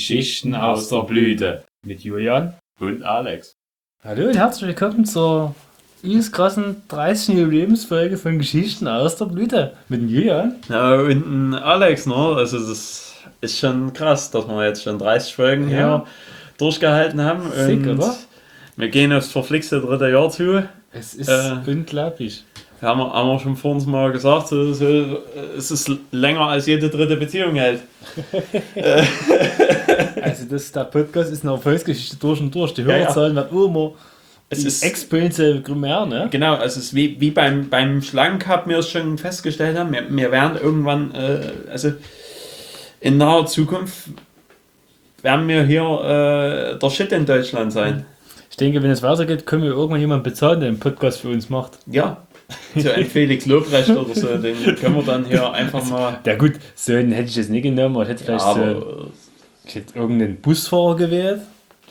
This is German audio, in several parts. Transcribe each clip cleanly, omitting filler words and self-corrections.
Geschichten aus der Blüte mit Julian und Alex. Hallo und herzlich willkommen zur übelst krassen 30. Jubiläumsfolge von Geschichten aus der Blüte mit dem Julian. Ja, und Alex, ne? Also das ist schon krass, dass wir jetzt schon 30 Folgen hier durchgehalten haben. Sick, und oder? Wir gehen aufs verflixte 3. Jahr zu. Es ist unglaublich. Haben wir schon vor uns mal gesagt, es ist länger als jede dritte Beziehung hält. Also der Podcast ist eine Erfolgsgeschichte durch und durch. Die Hörerzahlen werden immer exponentiell mehr, ne? Genau, also es ist wie beim Schlangencup wir es schon festgestellt haben, wir werden irgendwann, also in naher Zukunft werden wir hier der Shit in Deutschland sein. Ich denke, wenn es weitergeht, können wir irgendwann jemanden bezahlen, der einen Podcast für uns macht. Ja. So ein Felix Lobrecht oder so, den können wir dann hier einfach mal. Ja gut, so einen hätte ich jetzt nicht genommen, aber ich hätte vielleicht ich hätte irgendeinen Busfahrer gewählt.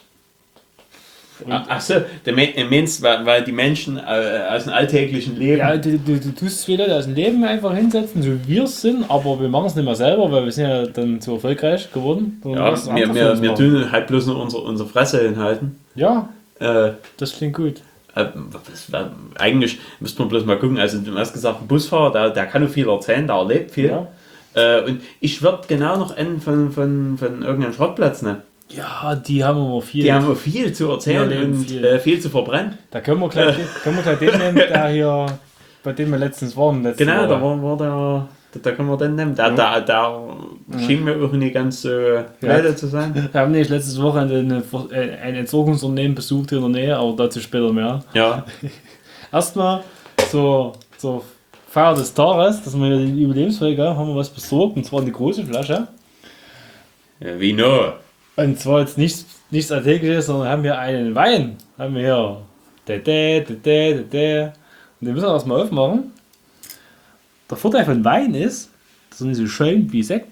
Achso, du meinst, weil die Menschen aus dem alltäglichen Leben. Ja, du tust zwei Leute aus dem Leben einfach hinsetzen, so wie wir es sind, aber wir machen es nicht mehr selber, weil wir sind ja dann zu erfolgreich geworden. Ja, wir tun halt bloß nur unsere Fresse hinhalten. Ja, das klingt gut. Eigentlich müsste man bloß mal gucken, also du hast gesagt, ein Busfahrer, der kann nur viel erzählen, der erlebt viel. Ja. Und ich würde genau noch einen von irgendeinem Schrottplatz nehmen. Ja, die haben immer viel. Die haben immer viel zu erzählen und viel zu verbrennen. Da können wir gleich den nehmen, der hier, bei dem wir letztens waren. Genau, da können wir den nehmen. Der schien mir auch nicht ganz so blöde zu sein. Wir haben nämlich letztes Wochenende ein Entsorgungsunternehmen besucht hier in der Nähe, aber dazu später mehr. Ja. Erstmal zur Feier des Tages, dass wir die Jubiläumsfolge haben wir was besorgt, und zwar eine große Flasche. Ja, wie no? Und zwar jetzt nichts Alltägliches, sondern haben wir einen Wein. Haben wir hier. Und den müssen wir erstmal aufmachen. Der Vorteil von Wein ist, dass er nicht so schön wie Sekt.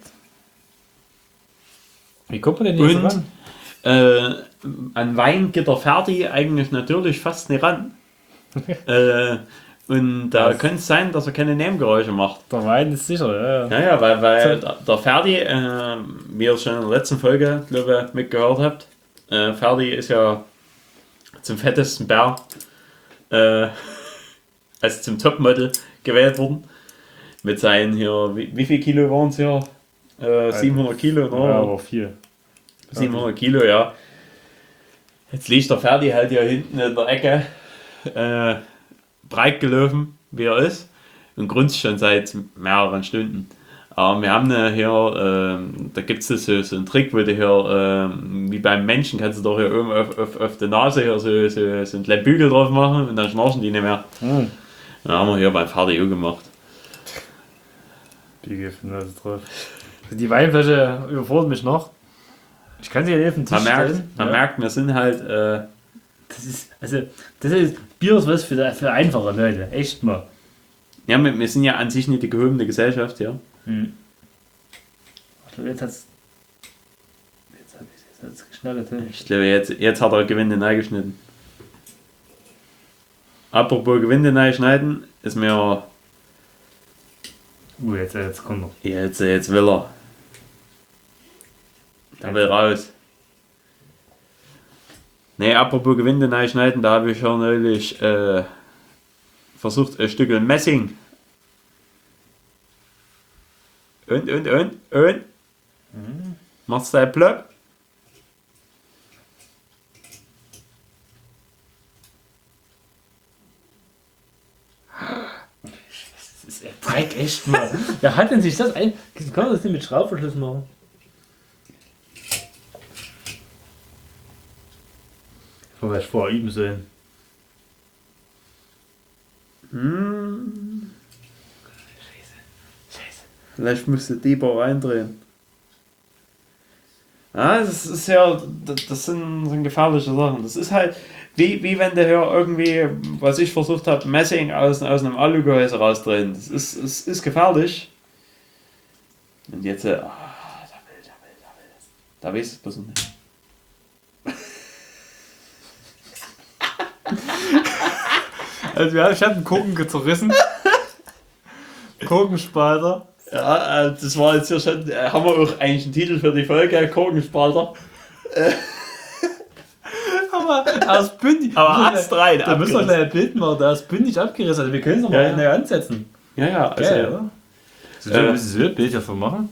Wie kommt man denn jetzt ran? An Wein geht der Ferdi eigentlich natürlich fast nicht ran. Und da könnte es sein, dass er keine Nebengeräusche macht. Der Wein ist sicher, ja. Ja, weil der Ferdi, wie ihr schon in der letzten Folge, glaube ich, mitgehört habt, Ferdi ist ja zum fettesten Bär, also zum Topmodel gewählt worden. Mit seinen hier, wie viel Kilo waren es hier? 700 Kilo, oder? Ja, aber viel. 700 Kilo, ja. Jetzt liegt der Ferdi halt hier hinten in der Ecke, breit gelaufen, wie er ist, und grunzt schon seit mehreren Stunden. Aber wir haben hier, da gibt es so einen Trick, wo du hier, wie beim Menschen, kannst du doch hier oben auf der Nase hier so einen kleinen Bügel drauf machen und dann schnarchen die nicht mehr. Mhm. Dann haben wir hier beim Ferdi auch gemacht. Bügel von Nase drauf. Die Weinflasche überfordert mich noch. Ich kann sie ja auf den Tisch stellen. Man merkt, wir sind halt... Das ist Bier ist was für einfache Leute, echt mal. Ja, wir sind ja an sich nicht die gehobene Gesellschaft, ja. Jetzt hat's geschnallt. Ich glaube, jetzt hat er Gewinde neu geschnitten. Apropos Gewinde neu schneiden, ist mir... Jetzt kommt er. Jetzt will er. Der will raus. Ne, apropos Gewinde neu schneiden, da habe ich ja neulich versucht, ein Stück Messing. Und. Machst du ein Plöpp? Das ist ja Dreck, echt mal. Wer hat denn sich das ein... Kann man das nicht mit Schraubverschluss machen? Was ich vorher üben sollen. Scheiße. Vielleicht müsste Dieber reindrehen. Ja, das ist ja, das sind gefährliche Sachen. Das ist halt, wie wenn der hier irgendwie, was ich versucht habe, Messing aus einem Alugehäuse rausdrehen. Das ist gefährlich. Und jetzt, da weiß ich es nicht. Also ich habe einen Kuchen zerrissen. Kuchenspalter. Ja, das war jetzt hier schon, haben wir auch eigentlich einen Titel für die Folge, Korkenspalter. Aber aus bündig. Aber astrein Da müssen wir gleich ein Bild machen, da ist bündig abgerissen. Also wir können es noch mal neu ansetzen. Ja, also, Geil, oder? Müssen wir ein Bild davon machen?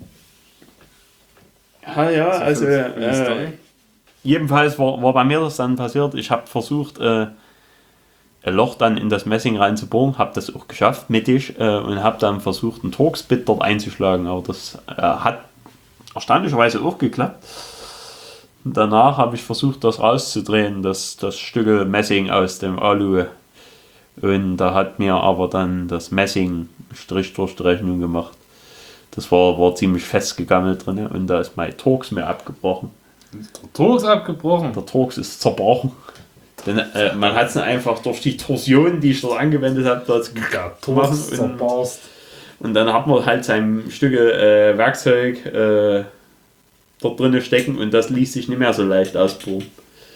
Ja, also jedenfalls war bei mir das dann passiert, ich habe versucht, ein Loch dann in das Messing reinzubohren, habe das auch geschafft mittig und habe dann versucht, einen Torx-Bit dort einzuschlagen, aber das hat erstaunlicherweise auch geklappt. Und danach habe ich versucht, das rauszudrehen, das Stück Messing aus dem Alu, und da hat mir aber dann das Messing Strich durch die Rechnung gemacht. Das war ziemlich festgegammelt drin und da ist mein Torx mir abgebrochen. Der Torx abgebrochen? Der Torx ist zerbrochen. Denn man hat es einfach durch die Torsion, die ich dort angewendet habe, dort Torx zerbarst. Und dann hat man halt sein Stück Werkzeug dort drin stecken und das ließ sich nicht mehr so leicht ausbohren.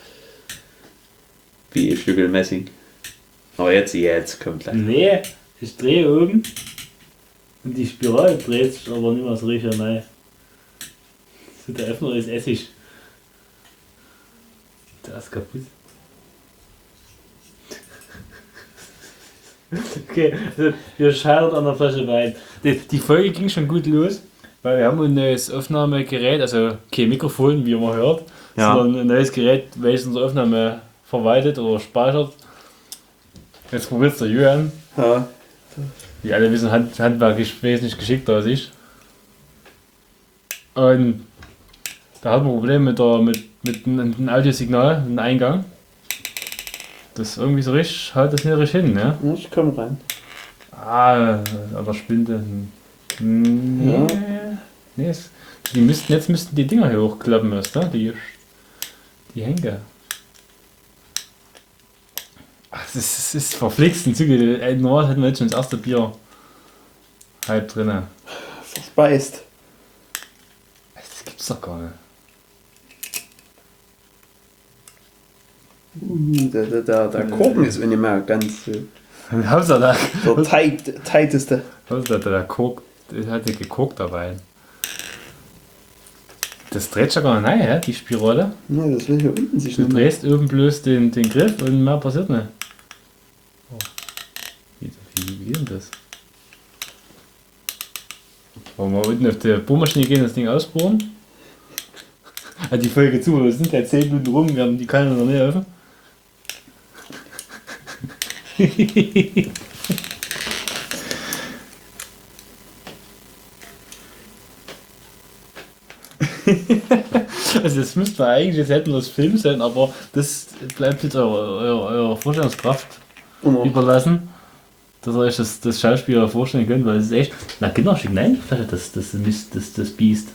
Wie ein Stück Messing. Aber jetzt kommt gleich. Nee, ich drehe oben und die Spirale dreht sich aber nicht mehr so richtig rein. So, der Öffner ist Essig. Der ist kaputt. Okay, also wir scheitern an der Flasche Wein. Die Folge ging schon gut los, weil wir haben ein neues Aufnahmegerät, also kein Mikrofon, wie man hört, sondern ein neues Gerät, welches unsere Aufnahme verwaltet oder speichert. Jetzt probiert es der Julian. Ja. Die alle wissen, handwerklich wesentlich geschickter als ich. Und da hat man Probleme mit einem Audiosignal, mit dem Eingang. Das ist irgendwie so richtig, halt das nicht richtig hin, ne? Ich komme rein. Aber Spinde. Nee. Nee, jetzt müssten die Dinger hier hochklappen erst, ne? Die Henker. Das ist verflixt ein Züge. Normal hätten wir jetzt schon das erste Bier halb drin. Verspeist. Das gibt's doch gar nicht. Der Korken ist nicht mehr ganz Hauptsache der tighteste. der Kork, der hat ja gekokt dabei. Das dreht schon gar nicht rein, ja, die Spirale. Ja, das will hier unten sich Du nicht drehst oben bloß den Griff und mehr passiert nicht. Oh. Wie geht denn das? Wollen wir unten auf die Bohrmaschine gehen, das Ding ausbohren? Hat die Folge zu, wir sind ja 10 Minuten rum, wir haben die Kanne noch nicht offen. Also das müsste man eigentlich, jetzt hätten wir das Film sein, aber das bleibt jetzt eurer Vorstellungskraft überlassen, dass ihr euch das Schauspieler vorstellen könnt, weil es ist echt, na Kinderschick, nein, das Biest.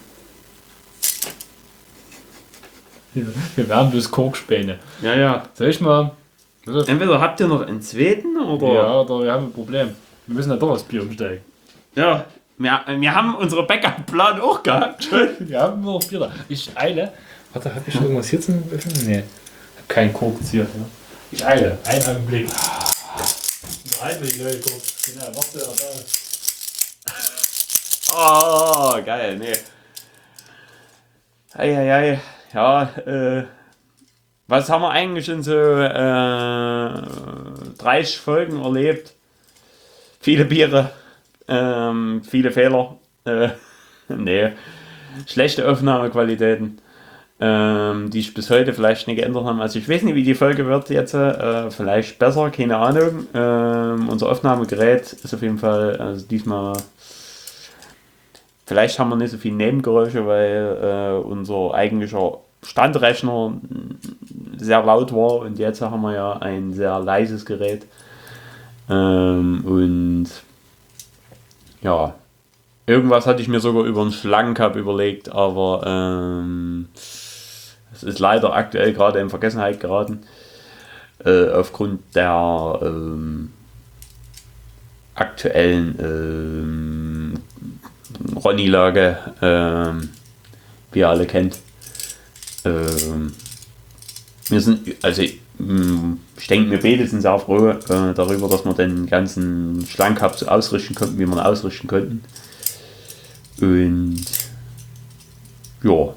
Wir werden bloß Korkspäne. Ja. Soll ich mal... Entweder habt ihr noch einen zweiten oder... Ja, oder wir haben ein Problem. Wir müssen ja doch aufs Bier umsteigen. Ja, wir haben unsere Backup-Plan auch gehabt. Wir haben nur noch Bier da. Ich eile. Warte, hab ich irgendwas hier zum Öffnen? Nee. Hab keinen Korkenzieher. Ja. Ich eile. Einen Augenblick. Einblick, Leute, guck. Genau, warte, Oh, geil, nee. Ei. Ja, was haben wir eigentlich in so 30 Folgen erlebt? Viele Biere, viele Fehler, nee, schlechte Aufnahmequalitäten, die sich bis heute vielleicht nicht geändert haben. Also ich weiß nicht, wie die Folge wird jetzt, vielleicht besser, keine Ahnung. Unser Aufnahmegerät ist auf jeden Fall, also diesmal, vielleicht haben wir nicht so viele Nebengeräusche, weil unser eigentlicher Standrechner sehr laut war und jetzt haben wir ja ein sehr leises Gerät. Und ja, irgendwas hatte ich mir sogar über einen Schlangencup überlegt, aber es ist leider aktuell gerade in Vergessenheit geraten, aufgrund der aktuellen Ronny-Lage, wie ihr alle kennt. Wir sind, also ich denke, wir beide sind sehr froh darüber, dass wir den ganzen Schlangencup so ausrichten konnten, wie wir ihn ausrichten konnten. Und ja.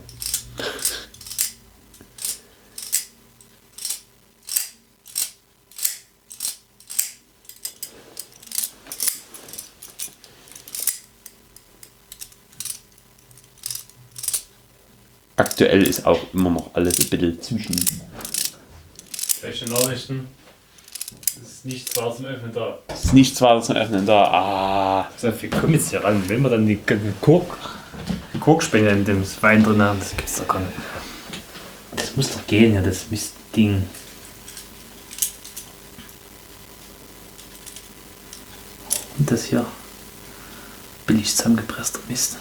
Aktuell ist auch immer noch alles ein bisschen zwischen. Welche Nachrichten? Es ist nichts weiter zum Öffnen da. Es ist nichts weiter zum Öffnen da. Ah. So, wir kommen jetzt hier ran. Wenn wir dann die Korkspender in dem Wein drin haben, das gibt's doch gar nicht. Das muss doch gehen, ja, das Mistding. Und das hier. Billig zusammengepresster Mist.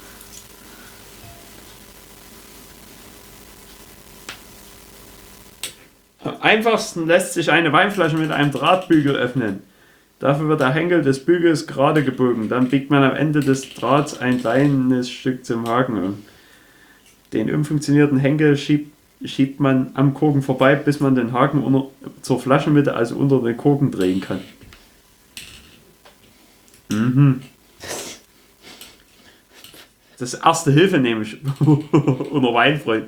Am einfachsten lässt sich eine Weinflasche mit einem Drahtbügel öffnen. Dafür wird der Henkel des Bügels gerade gebogen. Dann biegt man am Ende des Drahts ein kleines Stück zum Haken um. Den umfunktionierten Henkel schiebt man am Korken vorbei, bis man den Haken zur Flaschenmitte, also unter den Korken, drehen kann. Mhm. Das ist erste Hilfe nämlich unter Weinfreunden.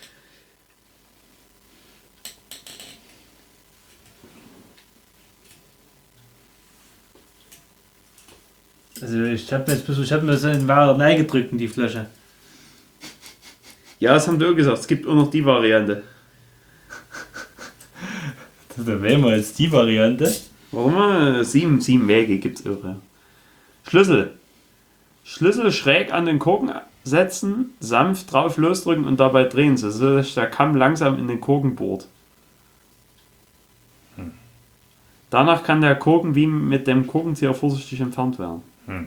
Also ich hab mir das in Wahrheit reingedrückt in die Flasche. Ja, das haben wir auch gesagt. Es gibt auch noch die Variante. Da wählen wir jetzt die Variante. Warum? 7 Wege gibt es auch. Ja. Schlüssel schräg an den Korken setzen, sanft drauf losdrücken und dabei drehen, so dass der Kamm langsam in den Korken bohrt. Danach kann der Korken wie mit dem Korkenzieher vorsichtig entfernt werden.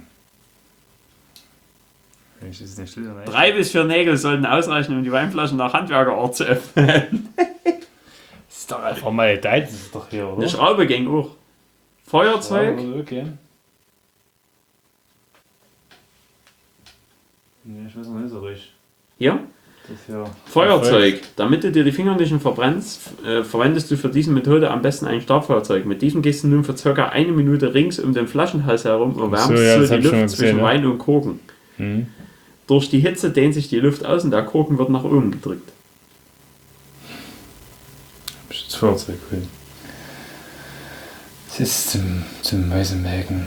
Wenn ich das nicht schlüssel 3 bis 4 Nägel sollten ausreichen, um die Weinflaschen nach Handwerkerart zu öffnen. Das ist doch einfach mal Deit, das ist doch hier, oder? Eine Schraube ging auch. Feuerzeug. Ja, okay. Nee, ich weiß noch nicht so richtig. Hier. Das hier. Feuerzeug. Damit du dir die Finger nicht verbrennst, verwendest du für diese Methode am besten ein Stabfeuerzeug. Mit diesem gehst du nun für ca. 1 Minute rings um den Flaschenhals herum und wärmst so die Luft zwischen Wein und Korken. Mhm. Durch die Hitze dehnt sich die Luft aus und der Korken wird nach oben gedrückt. Hab ich das Feuerzeug will. Das ist zum Mäusemelken.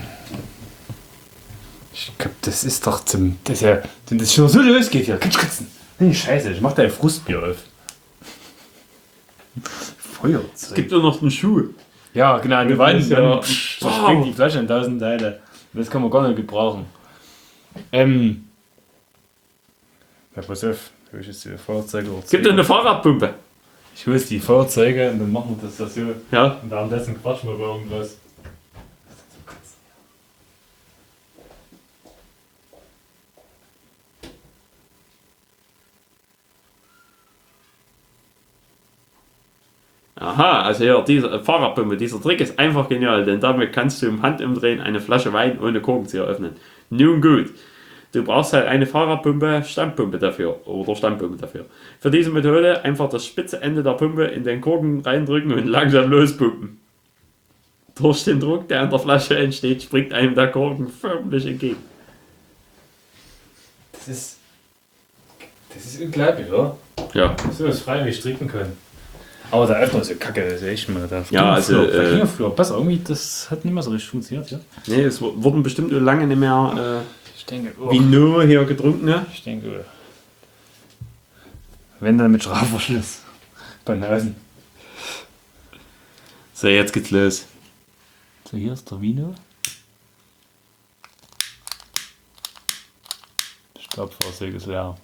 Ich glaube, das ist doch zum. Das ist ja. Wenn das schon so losgeht hier. Katzen. Nee, Scheiße, ich mach dein Frustbier auf. Feuerzeug. Es gibt nur noch einen Schuh. Ja, genau, eine Wand. ist ja- Verspringt die Flasche in 1000 Teile. Das kann man gar nicht gebrauchen. Ja, pass auf. Hol ich jetzt die Feuerzeuge. Es gibt eine Fahrradpumpe. Ich hole jetzt die Feuerzeuge und dann machen wir das so. Ja. Und währenddessen quatschen wir über irgendwas. Aha, also ja, diese Fahrradpumpe, dieser Trick ist einfach genial, denn damit kannst du im Handumdrehen eine Flasche Wein ohne Korkenzieher öffnen. Nun gut, du brauchst halt eine Fahrradpumpe, Standpumpe dafür oder Standpumpe dafür. Für diese Methode einfach das spitze Ende der Pumpe in den Korken reindrücken und langsam lospumpen. Durch den Druck, der an der Flasche entsteht, springt einem der Korken förmlich entgegen. Das ist unglaublich, oder? Ja. So was freiwillig trinken können. Aber der Öffner ist ja kacke, das ist ja echt mal da. Ja, also, Früher besser, irgendwie, das hat nicht mehr so richtig funktioniert, ja? Nee, es wurden bestimmt lange nicht mehr Ich denke, Vino hier getrunken, ne? Ich denke, wenn dann mit Strafverschluss. Bei Nasen. So, jetzt geht's los. So, hier ist der Vino. Stabfahrzeug ist leer.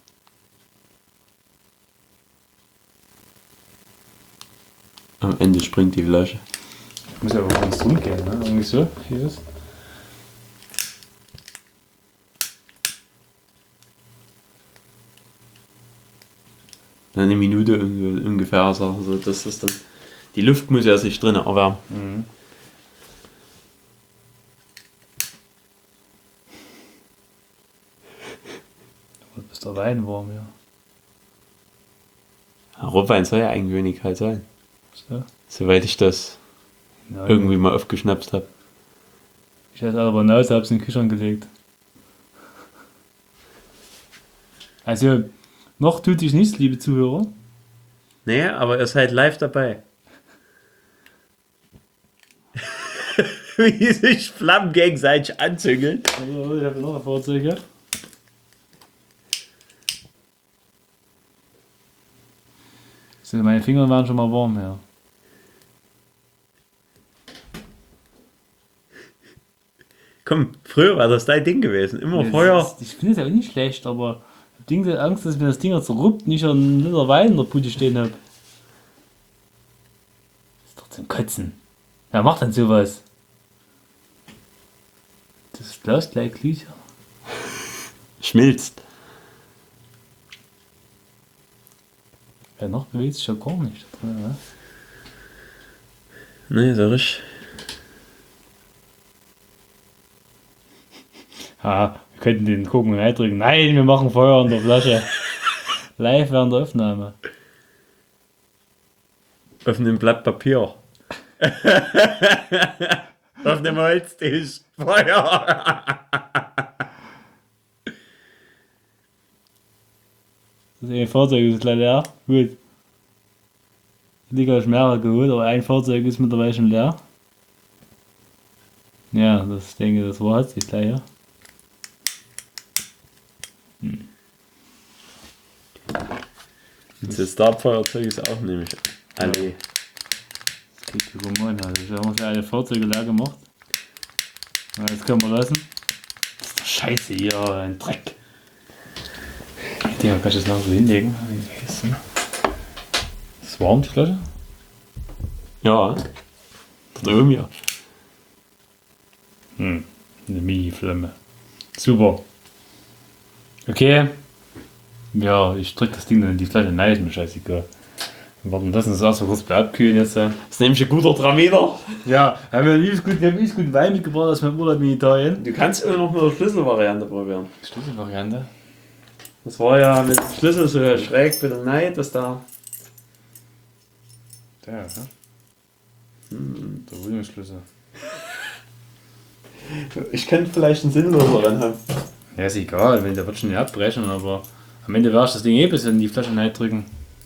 Am Ende springt die Flasche. Ich muss ja aber ganz drum gehen, ne? Irgendwie so. Hier ist. Eine Minute ungefähr, so, das ist dann. Die Luft muss ja sich drinnen erwärmen. Mhm. Bis der Wein warm, ja. Rotwein soll ja eigentlich wenig kalt sein. So. Soweit ich das Ja, irgendwie mal aufgeschnapst habe. Ich hatte aber Nase, hab's in den Kühlschrank gelegt. Also, noch tut sich nichts, liebe Zuhörer. Nee, aber ihr seid live dabei. Wie sich Flammen gegenseitig anzüngeln. Also, ich habe noch ein Fahrzeug hier. So, meine Finger waren schon mal warm, ja. Komm, früher war das dein Ding gewesen. Immer Ja, Feuer. ich finde es ja auch nicht schlecht, aber ich habe Angst, dass mir das Ding zerruppt, nicht ein Liter Wein in der Bude stehen habe. Ist doch zum Kotzen. Wer macht denn sowas? Das Glas gleich glüht. Schmilzt. Ja, noch bewegt sich ja gar nicht. Da drin, ne? Nee, so richtig. Ha, wir könnten den Kuchen reindrücken. Nein, wir machen Feuer in der Flasche. Live während der Aufnahme. Auf einem Blatt Papier. Auf einem Holztisch. Feuer. Das Fahrzeug ist gleich leer. Gut. Ich habe mehrere geholt, aber ein Fahrzeug ist mittlerweile schon leer. Ja, das denke das war jetzt gleich, ja. Das Startfeuerzeug ist auch nämlich alle. Das geht sogar mal an. Also, wir haben uns ja alle Fahrzeuge leer gemacht. Na, jetzt können wir lassen. Das ist doch scheiße hier, ein Dreck. Die kann ich jetzt noch so hinlegen. Das ist warm, die Flasche. Ja. Da oben ja. Eine Mini-Flamme. Super. Okay. Ja, ich drück das Ding dann in die Flasche. Nein, ist mir scheißegal. Wir warten das erst mal kurz abkühlen jetzt. Das ist nämlich ein guter Traminer. Ja, haben wir einen guten Wein mitgebracht aus meinem Urlaub in Italien. Du kannst auch noch mal eine Schlüsselvariante probieren. Schlüsselvariante. Das war ja mit dem Schlüssel so schräg bei der Neid, dass da. Der, ja. Der Wohnungsschlüssel. Ich könnte vielleicht einen sinnloseren haben. Ja, ist egal, wenn der wird schon nicht abbrechen, aber am Ende werde ich das Ding eh bis in die Flasche reindrücken.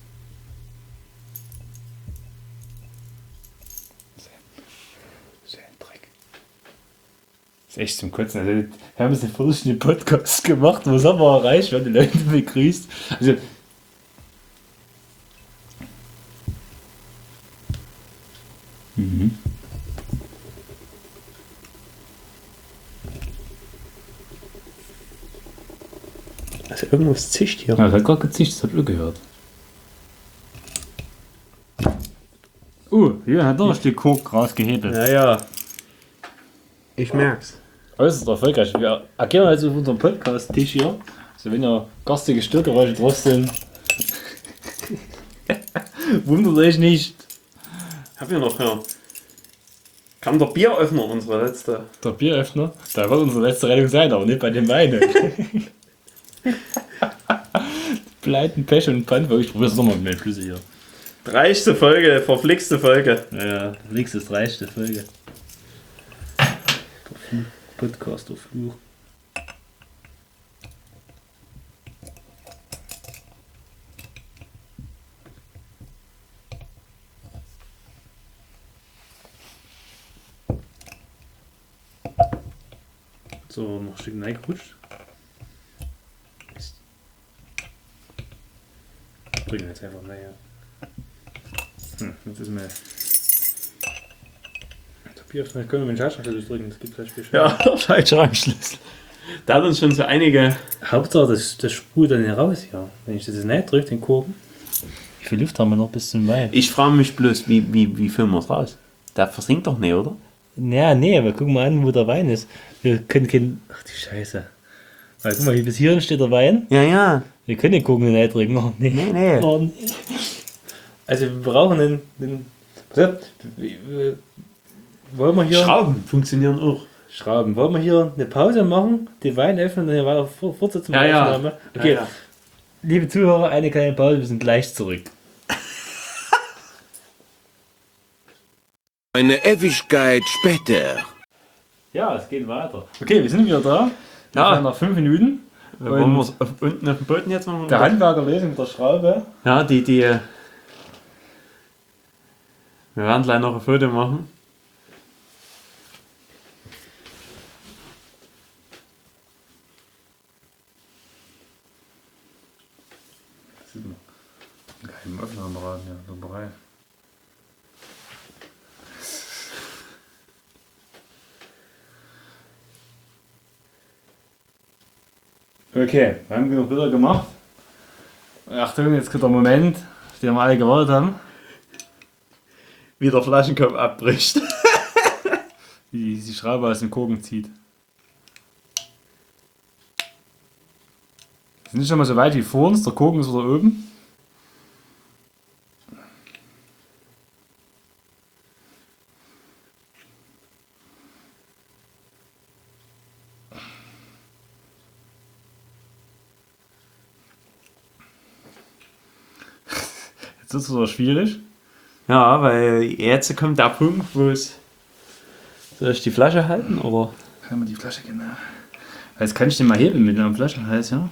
So ein Dreck. Das ist echt zum Kotzen. Also, wir haben jetzt einen verschiedenen Podcast gemacht, was haben wir erreicht, wir haben die Leute begrüßt. Also, Also irgendwas zischt hier. ja, das hat gerade gezischt, das hab ich gehört. Hier hat noch ein Stück Kork rausgehebelt. Naja. Ich merk's. Äußerst erfolgreich. Wir agieren also auf unserem Podcast-Tisch hier. Also wenn ihr garstige Störgeräusche drauf sind, wundert euch nicht. Hab ich noch hören. Kam der Bieröffner, unsere letzte. Der Bieröffner, da wird unsere letzte Rettung sein, aber nicht bei den Weinen. Pleiten, Pech und Pfand. Ich probiere es nochmal mit meinem Schlüssel hier. 30. Folge, verflixte Folge. Ja, nächste 30. Folge. Podcast auf Fluch. So, noch ein Stück reingerutscht. Bringen jetzt einfach näher. Jetzt ist mir. Der Bieröffner können wir mit dem Schaltschlüssel drücken, das gibt gleich viel Spaß. Ja, falscher Anschluss. Da hat uns schon so einige. Hauptsache, das sprüht dann heraus, ja. Wenn ich das jetzt nicht drücke, den Korken. Wie viel Luft haben wir noch bis zum Wein? Ich frage mich bloß, wie filmen wir es raus? Der versinkt doch nicht, oder? Ja, nee, aber guck mal an, wo der Wein ist. Wir können keinen. Ach die Scheiße. Weil guck mal, hier bis hierhin steht der Wein. Ja, ja. Wir können den Korken nicht drücken. Oh, nee. Nee. Oh, nee. Also wir brauchen den wollen wir hier. Schrauben funktionieren auch. Schrauben. Wollen wir hier eine Pause machen, den Wein öffnen und dann weiter fortsetzen mit der Aufnahme? Okay. Ja. Liebe Zuhörer, eine kleine Pause, wir sind gleich zurück. Eine Ewigkeit später. Ja, es geht weiter. Okay, wir sind wieder da. Ja. Nach 5 Minuten. Wollen wir es unten auf dem Boden jetzt machen? Der Handwerker lesen mit der Schraube. Ja, die. Wir werden gleich noch ein Foto machen. Sieht man. Kein Öffnerapparat, ja, dabei. Okay, wir haben genug Bilder gemacht. Achtung, jetzt kommt der Moment, auf den wir alle gewartet haben. Wie der Flaschenkopf abbricht. Wie die Schraube aus dem Korken zieht. Wir sind nicht schon mal so weit wie vor uns, der Korken ist wieder oben. Jetzt ist es wieder schwierig. Ja, weil jetzt kommt der Punkt, wo es. Soll ich die Flasche halten oder? Kann man die Flasche genau. Jetzt kann ich den mal heben mit einem Flaschenhals, ja?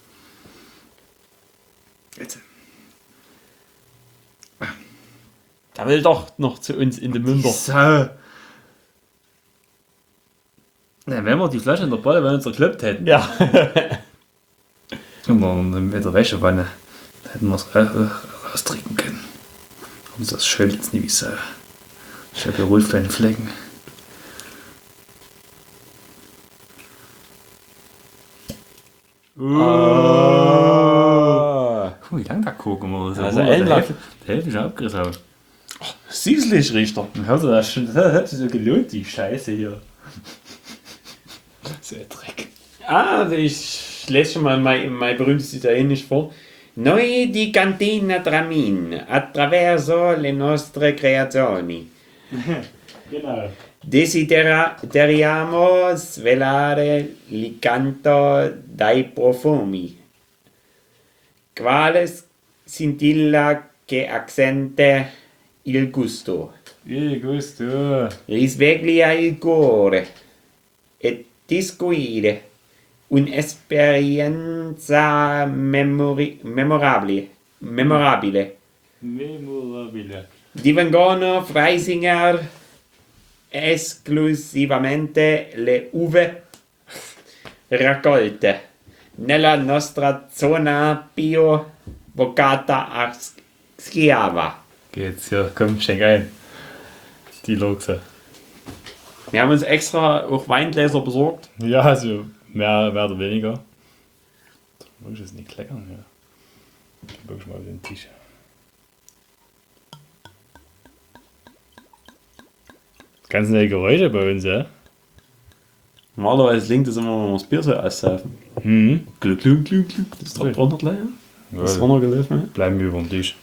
Jetzt. Der will doch noch zu uns in den Münder. So. Na, wenn wir die Flasche in der Balle bei uns zerkloppt hätten. Ja. Und dann mit der Wäschewanne. Da hätten wir es raustrinken können. Und das schält jetzt nie wie so. Ich habe hier wohl kleine Flecken. Guck mal, wie lang der Korken war. Also ähnlich. Der Hälfte schon abgerissen habe. Süßlich riecht er. Hörst du das schon? Das hat sich so gelohnt, die Scheiße hier. So ein Dreck. Ah, ich lese schon mal mein berühmtes Italienisch vor. Noi di Cantina Tramin, attraverso le nostre creazioni, Genau. desideriamo svelare l'incanto dai profumi, quale scintilla che accende il gusto, Wie gusto. risveglia il cuore e discuire un'esperienza memorabile. Memorabile. Divengono Freisinger esclusivamente le uve raccolte nella nostra zona bio vocata a Schiava. Geht's hier, komm, schenk ein. Die Luchse. Wir haben uns extra auch Weingläser besorgt. Ja, also mehr oder weniger. Wirklich ist nicht kleckern, ja. Ich wirklich mal den Tisch. Ganz neue Geräusche bei uns, ja? Normalerweise klingt das immer, wenn wir das Bier so aussaufen. Mhm. Glück, Glück, Glück, Glück. Das ist Cool. doch drunter gleich. Ja, Das ist runtergelaufen. bleiben wir über den Tisch.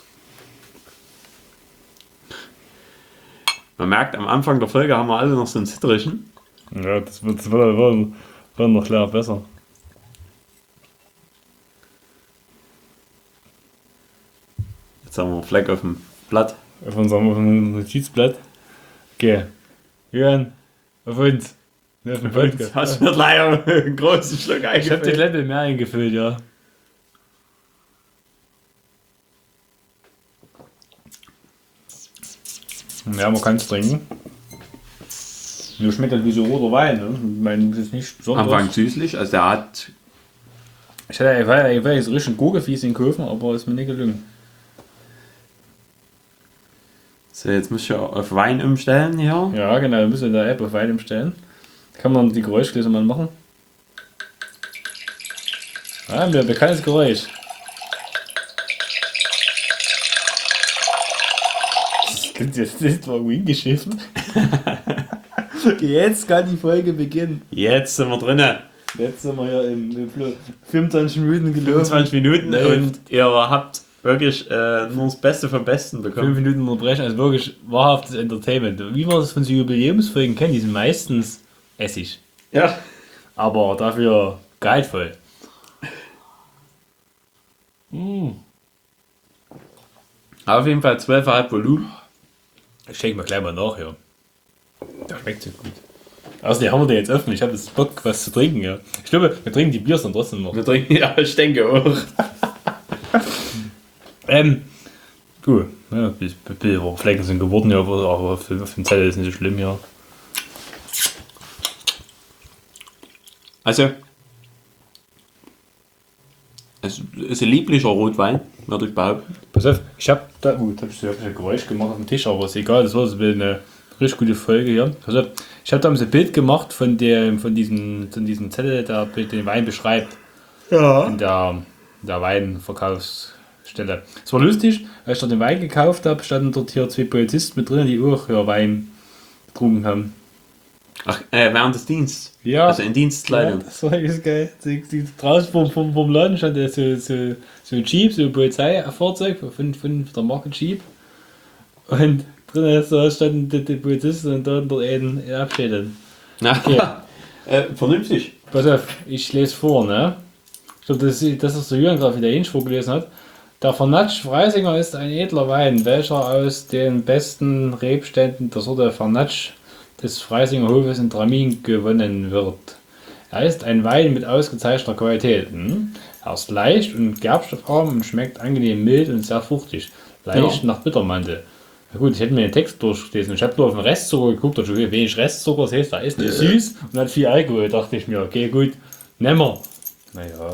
Man merkt, am Anfang der Folge haben wir alle noch so ein Zitterchen. Ja, das wird noch klar besser. Jetzt haben wir einen Fleck auf dem Blatt. Auf unserem Notizblatt. Okay. Jürgen, auf uns. Ja, auf den Podcast. Hast du mir leider einen großen Schluck Ich habe die eingefüllt? Kleppe mehr eingefüllt, ja. Ja, man kann es trinken. Nur schmeckt halt wie so roter Wein, ne? Ich meine, das ist nicht besonders. Anfang süßlich, also der hat. Ich war jetzt richtig Gurkefies in Köfen, aber ist mir nicht gelungen. So, jetzt muss ich ja auf Wein umstellen hier. Ja, genau, wir müssen in der App auf Wein umstellen. Kann man die Geräuschgläser mal machen. Ah, ein bekanntes Geräusch. Das war Wing geschiffen. Jetzt kann die Folge beginnen. Jetzt sind wir drinnen. Jetzt sind wir hier im 25 Minuten gelaufen. 25 Minuten Läuft. und ihr habt wirklich nur das Beste vom Besten 5 bekommen. Minuten unterbrechen, also wirklich wahrhaftes Entertainment. Wie man das von so Jubiläumsfolgen kennt, die sind meistens Essig. Ja. Aber dafür gehaltvoll. Auf jeden Fall 12,5 Volumen. Ich schenke mal gleich mal nach, ja. Das schmeckt so gut. Außerdem haben wir den jetzt offen. Ich habe jetzt Bock, was zu trinken. Ja. Ich glaube, wir trinken die Biers dann trotzdem noch. Wir trinken, ja, ich denke auch. Gut. Ja, Flecken sind geworden, ja, aber für den Zettel ist nicht so schlimm, ja. Also, es ist ein lieblicher Rotwein, würde ich behaupten. Pass auf, ich habe da, da habe ich ein Geräusch gemacht auf dem Tisch, aber ist egal, das war so eine richtig gute Folge hier. Pass auf, ich habe damals ein Bild gemacht von diesem Zettel, der den Wein beschreibt. Ja. In der Weinverkaufsstelle. Es war lustig, als ich dort den Wein gekauft habe, standen dort hier 2 Polizisten mit drin, die auch hier Wein getrunken haben. Ach, während des Dienstes. Ja. Also in Dienstkleidung. Ja, das war echt geil. Die draußen vom Laden stand so ein Jeep, so ein Polizeifahrzeug von der Marke Jeep. Und drinnen standen die Polizisten und dort einen abschädet. Okay. Vernünftig. Pass auf, ich lese vor, ne? Ich glaube, das ist der Jürgen gerade wieder ähnlich vorgelesen hat. Der Vernatsch Freisinger ist ein edler Wein, welcher aus den besten Rebständen der Sorte Vernatsch des Freisinger Hofes in Tramin gewonnen wird. Er ist ein Wein mit ausgezeichneter Qualität. Er ist leicht und gerbstoffarm und schmeckt angenehm mild und sehr fruchtig. Leicht nach Bittermantel. Na gut, ich hätte mir den Text durchgelesen. Ich habe nur auf den Restzucker geguckt, da schon wenig Restzucker, das heißt, er ist nicht süß und hat viel Alkohol. Da dachte ich mir, okay, gut, nehmen wir. Naja.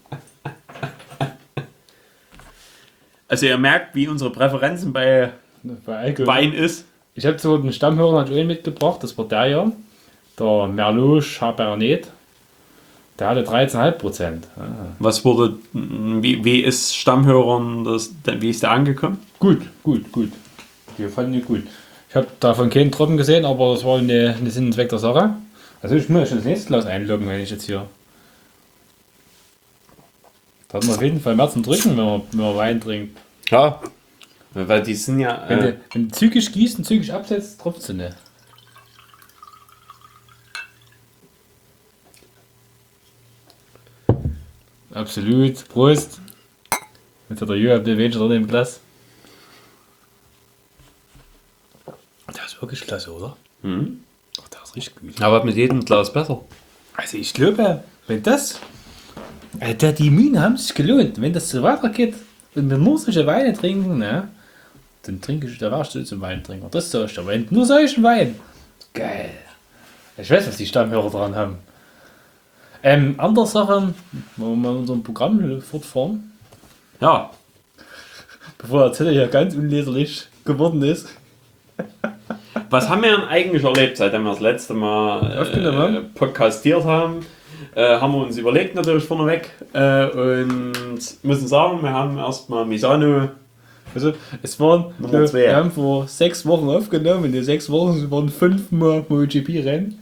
Also ihr merkt, wie unsere Präferenzen bei Alkohol. Wein ist. Ich habe zu den Stammhörern einen mitgebracht, das war der hier, der Merlot Chabernet. Der hatte 13,5%. Was wurde, wie ist Stammhörern, wie ist der angekommen? Gut. Wir fanden ihn gut. Ich habe davon keinen Tropfen gesehen, aber das war eine Sinn und Zweck der Sache. Also ich muss schon das nächste Glas einloggen, wenn ich jetzt hier... Da hat man auf jeden Fall mehr zum Drücken, wenn man Wein trinkt. Ja. Weil die sind ja... Wenn du zügig gießt und zügig absetzt, tropft es nicht. Absolut. Prost. Jetzt hat der Jürgen ein wenig drin im Glas. Der ist wirklich klasse, oder? Mhm. Ach, der ist richtig gut. Aber mit jedem Glas besser. Also ich glaube, wenn das... die Mühen haben sich gelohnt. Wenn das so weitergeht und wir nur solche Weine trinken, ne, dann trinke ich, da warst du zum Weintrinker. Das soll ich da. Wenn nur solchen Wein. Geil. Ich weiß, was die Stammhörer dran haben. Andere Sache, wollen wir mal unserem Programm fortfahren, Ja. bevor der Zettel hier ganz unleserlich geworden ist. Was haben wir denn eigentlich erlebt, seitdem wir das letzte Mal podcastiert haben? Haben wir uns überlegt natürlich vorneweg und müssen sagen, wir haben erstmal Misano. Also es waren, Nummer 2. wir haben vor 6 Wochen aufgenommen, in den 6 Wochen waren 5 Mal MotoGP-Rennen.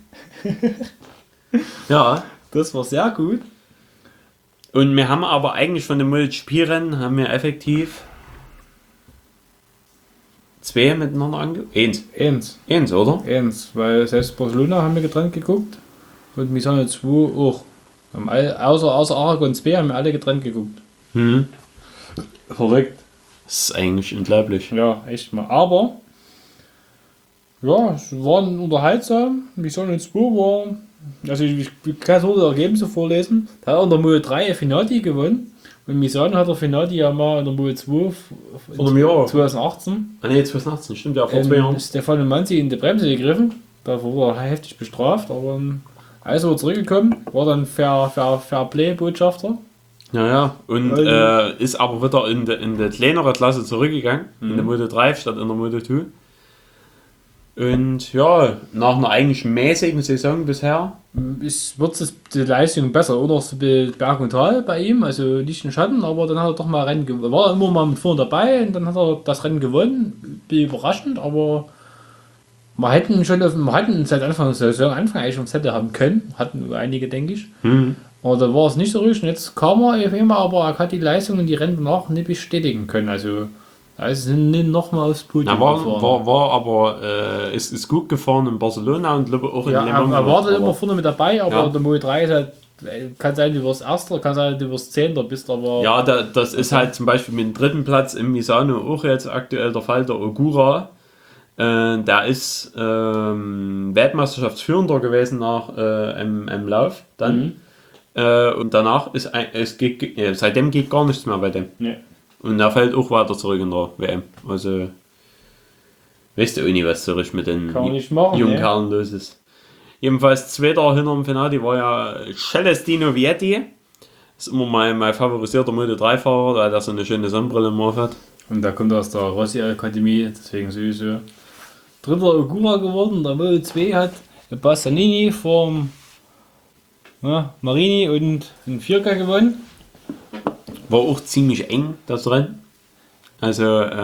Ja. Das war sehr gut. Und wir haben aber eigentlich von den MotoGP-Rennen haben wir effektiv 2 miteinander angeguckt. Eins, oder? Eins, weil selbst Barcelona haben wir getrennt geguckt und Misano 2 auch. Haben außer Aragon 2 haben wir alle getrennt geguckt. Verrückt. Das ist eigentlich unglaublich. Ja, echt mal. Aber ja, es waren unterhaltsam. Misano 2 war, also ich kann so die Ergebnisse vorlesen. Da hat er in der Moto 3 Finati gewonnen und Misano hat der Finati ja mal in der Moto 2 Vor einem Jahr. 2018. Ah ne, 2018, stimmt ja, vor 2 Jahren. Stefano Manzi in die Bremse gegriffen. Da wurde er heftig bestraft, aber als er zurückgekommen, war dann Fair Play Botschafter. Ja, und ist aber wieder in die kleinere Klasse zurückgegangen, in der Moto 3 statt in der Moto 2. Und ja, nach einer eigentlich mäßigen Saison bisher. Wird die Leistung besser, oder? So Berg und Tal bei ihm, also nicht in Schatten, aber dann hat er doch mal Rennen gewonnen. War immer mal mit vorne dabei und dann hat er das Rennen gewonnen. Bin überraschend, aber wir hätten seit Anfang der Saison eigentlich auf Zettel haben können. Hatten einige, denke ich. Aber da war es nicht so ruhig. Und jetzt kam er auf einmal, aber er hat die Leistung und die Rennen danach nicht bestätigen können. Also sind nicht nochmal aufs Podium gefahren. War aber ist gut gefahren in Barcelona und glaube auch in Le Mans. Er war immer vorne mit dabei, aber ja. der Moto 3 ist halt, kann sein, du wirst Erster, kann sein, du wirst Zehnter, bist aber... Ja, das ist halt zum Beispiel mit dem 3. Platz im Misano auch jetzt aktuell der Fall, der Ogura. Der ist Weltmeisterschaftsführender gewesen nach im Lauf dann. Und danach ist seitdem geht gar nichts mehr bei dem. Ja. Und er fällt auch weiter zurück in der WM. Also weißt du auch nie, was so richtig mit den Kann man nicht machen, jungen ne? Kerlen los ist. Jedenfalls zweiter hinter dem Finale war ja Celestino Vietti. Das ist immer mein favorisierter Moto3-Fahrer, weil der so eine schöne Sonnenbrille im Ohr hat. Und da kommt aus der Rossi-Akademie, deswegen sowieso dritter Ogura geworden. Der Moto 2 hat Bastianini vom Marini und ein Vierka gewonnen. War auch ziemlich eng, das Rennen. Also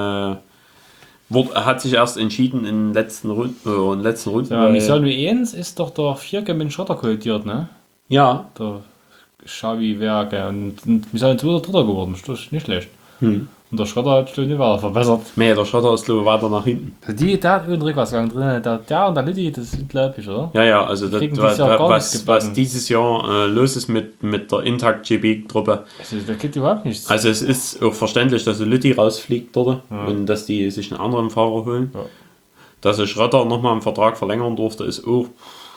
hat sich erst entschieden in den letzten Runden. Ja, Misano 1 ist doch der Vierka mit Schotter kollidiert, ne? Ja. Der Xavi Werke und Misano 2 der Dritter geworden, das ist nicht schlecht. Und der Schotter hat schon nicht weiter verbessert. Nee, der Schotter ist glaube ich weiter nach hinten. Also der hat einen Rückwärtsgang drin, der und der Litti, das ist unglaublich, oder? Ja, also das, kriegen dieses Jahr gar nichts was gebacken. dieses Jahr los ist mit der Intact GB-Truppe. Also da geht überhaupt nichts. Also es ist auch verständlich, dass Lütti rausfliegt dort und dass die sich einen anderen Fahrer holen. Ja. Dass sich Rötter nochmal einen Vertrag verlängern durfte, ist auch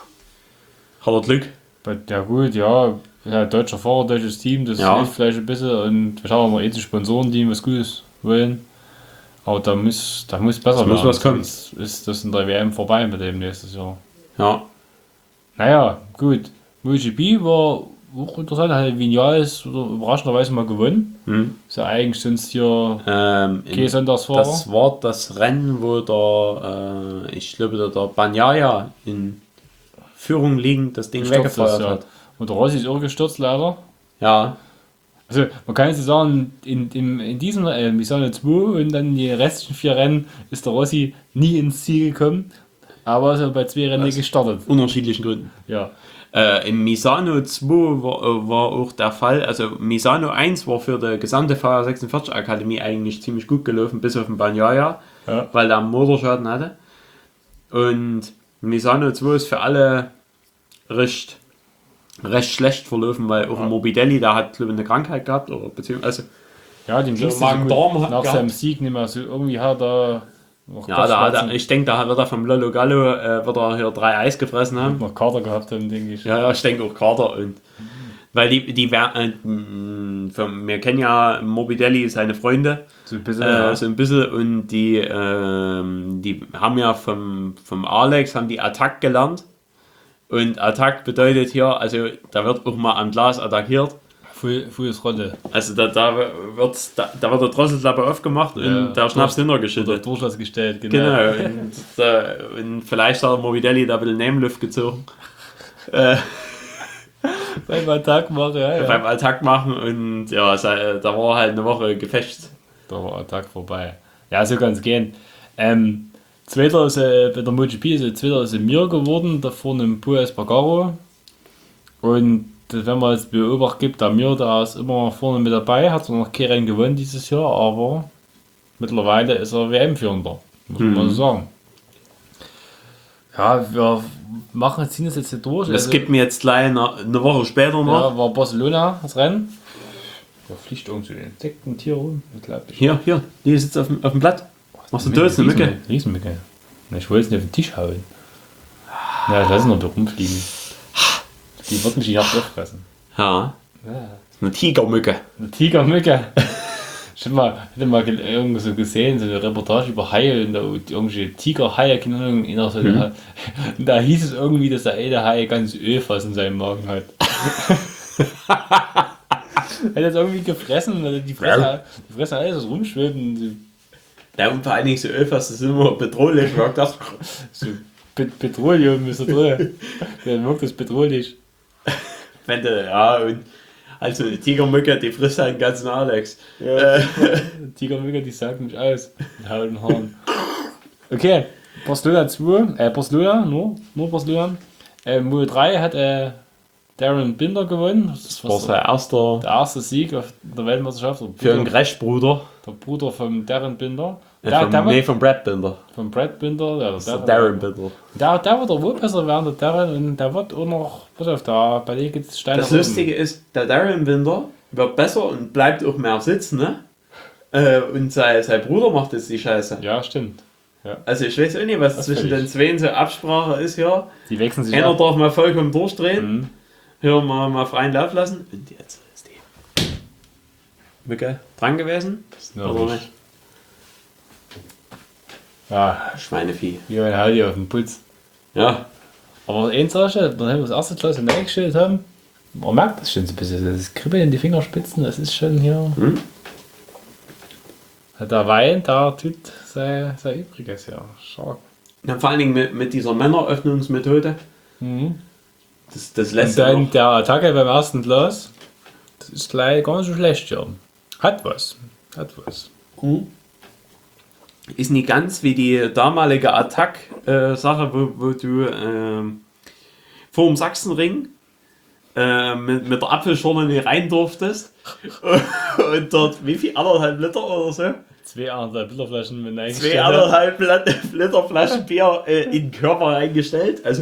hat er Glück. Ja gut, ja, deutscher Fahrer, deutsches Team, das hilft vielleicht ein bisschen und wir haben ein Sponsorenteam, was Gutes wollen. Aber da muss besser muss was kommen. Sonst ist das in der WM vorbei mit dem nächstes Jahr. Ja. Naja, gut. MotoGP war auch interessant, hat Vinales überraschenderweise mal gewonnen. Ist ja eigentlich sonst hier kein Sonntagsfahrer. Das war das Rennen, wo ich glaube, der Bagnaia in Führung liegend das Ding Gestürzt weggefeuert ist, ja. hat. Und der Rossi ist auch gestürzt leider. Ja. Also man kann jetzt sagen, in diesem Misano 2 und dann die restlichen 4 Rennen ist der Rossi nie ins Ziel gekommen, aber ist bei 2 Rennen gestartet. Unterschiedlichen Gründen. Ja. Im Misano 2 war auch der Fall, also Misano 1 war für die gesamte VR46 Akademie eigentlich ziemlich gut gelaufen, bis auf den Bagnaia, weil der einen Motorschaden hatte. Und Misano 2 ist für alle recht schlecht verlaufen, weil auch Morbidelli, der hat glaube ich eine Krankheit gehabt, oder beziehungsweise Ja, dem ging es Magen-Darm nach gehabt. seinem Sieg nicht mehr so, irgendwie hat er noch ich denke, da wird er vom Lolo Gallo wird er hier 3 Eis gefressen haben. noch Kater gehabt haben, denke ich. Ja, ich denke auch Carter und weil wir kennen ja Morbidelli, seine Freunde, So ein bisschen, so ein bisschen und die haben ja vom Alex haben die Attack gelernt und Attack bedeutet hier, also da wird auch mal am Glas attackiert. Frühes Rolle. Also da wird der Drosselklappe aufgemacht und der Schnaps Oder hintergeschüttet. Durchlass gestellt, Genau. Und vielleicht hat Morbidelli da ein bisschen Nebenluft gezogen. Beim Attack machen, Beim Attack machen und ja, da war halt eine Woche Gefecht. Da war Attack vorbei. Ja, so kann es gehen. Zweiter ist bei der MotoGP Zweiter ist Mir geworden, da vorne im Pol Espargaro. Und wenn man jetzt Beobacht gibt, der Mir, der ist immer vorne mit dabei, hat zwar noch kein Rennen gewonnen dieses Jahr, aber mittlerweile ist er WM-Führender, muss man mal so sagen. Ja, wir ziehen das jetzt hier durch. Das gibt mir jetzt gleich eine Woche später noch. Ja, war Barcelona das Rennen. Da fliegt irgendwie ein Insektentier rum, unglaublich. Hier, die sitzt auf dem Blatt. Machst du das, eine Mücke? Riesenmücke. Ich wollte es nicht auf den Tisch hauen. Ja, ich lasse es noch da rumfliegen. Die wird mich nicht hart auffressen. Ja. Eine Tigermücke. Eine Tigermücke. Ich hätte mal irgendwie so gesehen, so eine Reportage über Haie und da irgendwelche Tigerhaie, keine Ahnung, und da hieß es irgendwie, dass der eine Hai ganz Ölfass in seinem Magen hat. Er hat jetzt irgendwie gefressen, weil die Fresse alles so rumschweben. Ja, und vor allen Dingen so Ölfass, das ist immer bedrohlich. So Petroleum ist da drin. Der wirkt das bedrohlich. Und also die Tigermücke, die frisst halt den ganzen Alex. Ja, Tigermücke, die sagt nicht aus. Mit Haut und Haaren. Okay, Barcelona 2, Barcelona, nur Barcelona. Moto 3 hat Darren Binder gewonnen. Das war sein der erste Sieg auf der Weltmeisterschaft. Für einen Greschbruder. Der Bruder von Darren Binder. Von Brad Binder. Von Brad Binder. Ja, der Darren Binder. Der wird wohl besser werden, der Darren. Und der wird auch noch, pass auf, bei dem geht es steil. Das Lustige ist, der Darren Binder wird besser und bleibt auch mehr sitzen, ne? Und sein Bruder macht jetzt die Scheiße. Ja, stimmt. Ja. Also ich weiß auch nicht, was Das zwischen völlig. den zwei so Absprache ist hier. Die wechseln sich Einer ab. darf mal vollkommen durchdrehen, Mhm. hier mal freien Lauf lassen. Und jetzt ist die Mücke dran gewesen. Ja, Oder nicht. nicht? Ja, Schweinevieh. wie ein Halli auf dem Putz. Ja, Aber eins sag ich, dann haben wir das erste Glas hineingestellt haben. Man merkt das schon so ein bisschen. Das Kribbeln in die Fingerspitzen, das ist schon hier. Hm? Der Wein, da tut sein Übriges, ja. Stark. ja vor allen Dingen mit dieser Männeröffnungsmethode. Mhm. Das Und lässt dann auch, der Attacke beim ersten Glas, das ist gleich gar nicht so schlecht, ja. Hat was. ist nicht ganz wie die damalige Attack-Sache, wo du vor dem Sachsenring mit der Apfelschorle nicht rein durftest. Und dort, wie viel? 1,5 Liter oder so? 2,5 Literflaschen mit 2,5 Liter Flaschen Bier in den Körper reingestellt. Also,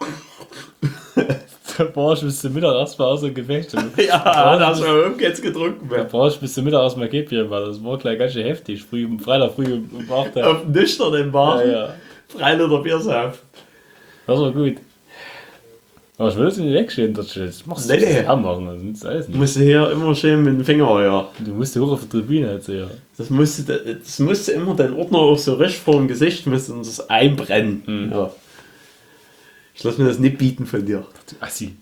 Da brauchst du bis zum Mittag erstmal aus dem Gefecht. ja, da hast du mal jetzt getrunken. Da brauchst du bis zum Mittag erstmal Käppchen, weil das war gleich ganz schön heftig. Freitag früh um 8 Uhr. Auf dem nüchternen Bar. Ja, ja. 3 Liter Bier sauf. Das war gut. Aber ich will es nicht wegschieben, das machst du Nee. nicht anmachen, das nützt alles Du nicht. musst hier immer schön mit dem Finger, ja. Du musst hoch auf der Tribüne jetzt, ja. Das musste immer den Ordner auch so richtig vor dem Gesicht müssen und das einbrennen. Ja. Ich lasse mir das nicht bieten von dir. Du Assi.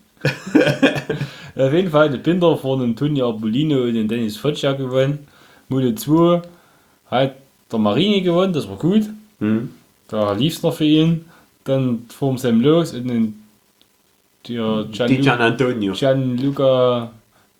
Auf jeden Fall, der Binder vor dem Tonja Bolino und den Dennis Foccia gewonnen. Mode 2 hat der Marini gewonnen, das war gut. Hm. Da lief es noch für ihn. Dann vor dem Sam Lux und den Die Gian Antonio. Gianluca